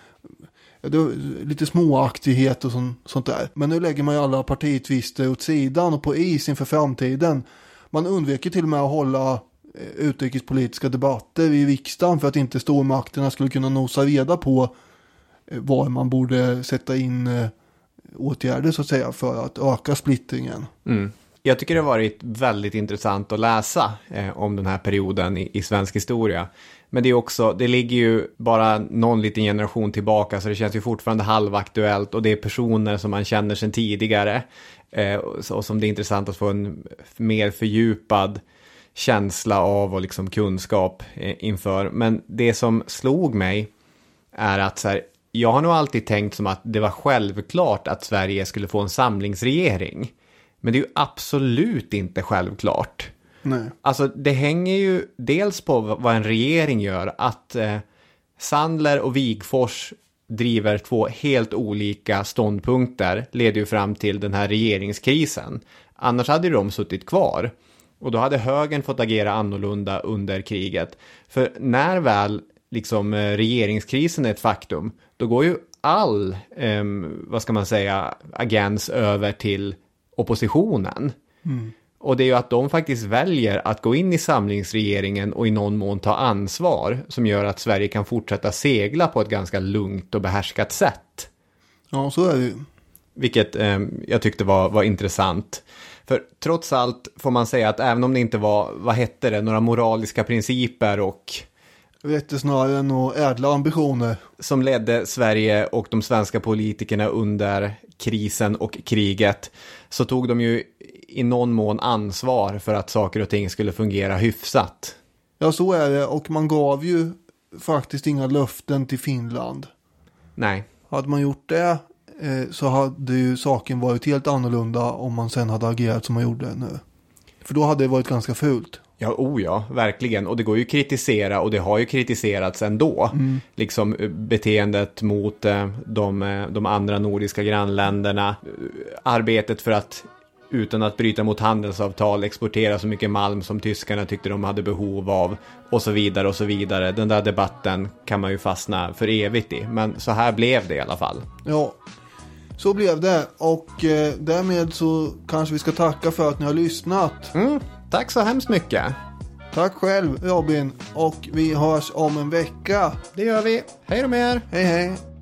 lite småaktighet och sånt där. Men nu lägger man ju alla partitvister åt sidan och på is inför framtiden. Man undviker till och med att hålla utrikespolitiska debatter i riksdagen för att inte stormakterna skulle kunna nosa reda på var man borde sätta in åtgärder så att säga för att öka splittringen. Jag tycker det har varit väldigt intressant att läsa om den här perioden i svensk historia. Men det ligger ju bara någon liten generation tillbaka så det känns ju fortfarande halvaktuellt och det är personer som man känner sedan tidigare och som det är intressant att få en mer fördjupad känsla av och liksom kunskap inför. Men det som slog mig är att så här, jag har nog alltid tänkt som att det var självklart att Sverige skulle få en samlingsregering. Men det är ju absolut inte självklart. Nej. Alltså det hänger ju dels på vad en regering gör. Att Sandler och Wigforss driver två helt olika ståndpunkter leder ju fram till den här regeringskrisen. Annars hade de suttit kvar. Och då hade högern fått agera annorlunda under kriget. För när väl liksom regeringskrisen är ett faktum, då går ju all, agens över till oppositionen. Och det är ju att de faktiskt väljer att gå in i samlingsregeringen och i någon mån ta ansvar som gör att Sverige kan fortsätta segla på ett ganska lugnt och behärskat sätt. Ja, så är det ju. Vilket jag tyckte var intressant. För trots allt får man säga att även om det inte var, några moraliska principer och rättesnören och ädla ambitioner som ledde Sverige och de svenska politikerna under krisen och kriget, så tog de ju i någon mån ansvar för att saker och ting skulle fungera hyfsat. Ja, så är det. Och man gav ju faktiskt inga löften till Finland. Nej. Hade man gjort det så hade ju saken varit helt annorlunda om man sen hade agerat som man gjorde nu. För då hade det varit ganska fult. Ja, verkligen. Och det går ju att kritisera och det har ju kritiserats ändå. Liksom beteendet mot de andra nordiska grannländerna. Arbetet för att utan att bryta mot handelsavtal exportera så mycket malm som tyskarna tyckte de hade behov av och så vidare och så vidare. Den där debatten kan man ju fastna för evigt i. Men så här blev det i alla fall. Ja, så blev det. Och därmed så kanske vi ska tacka för att ni har lyssnat. Tack så hemskt mycket. Tack själv Robin. Och vi hörs om en vecka. Det gör vi. Hej då med er. Hej hej.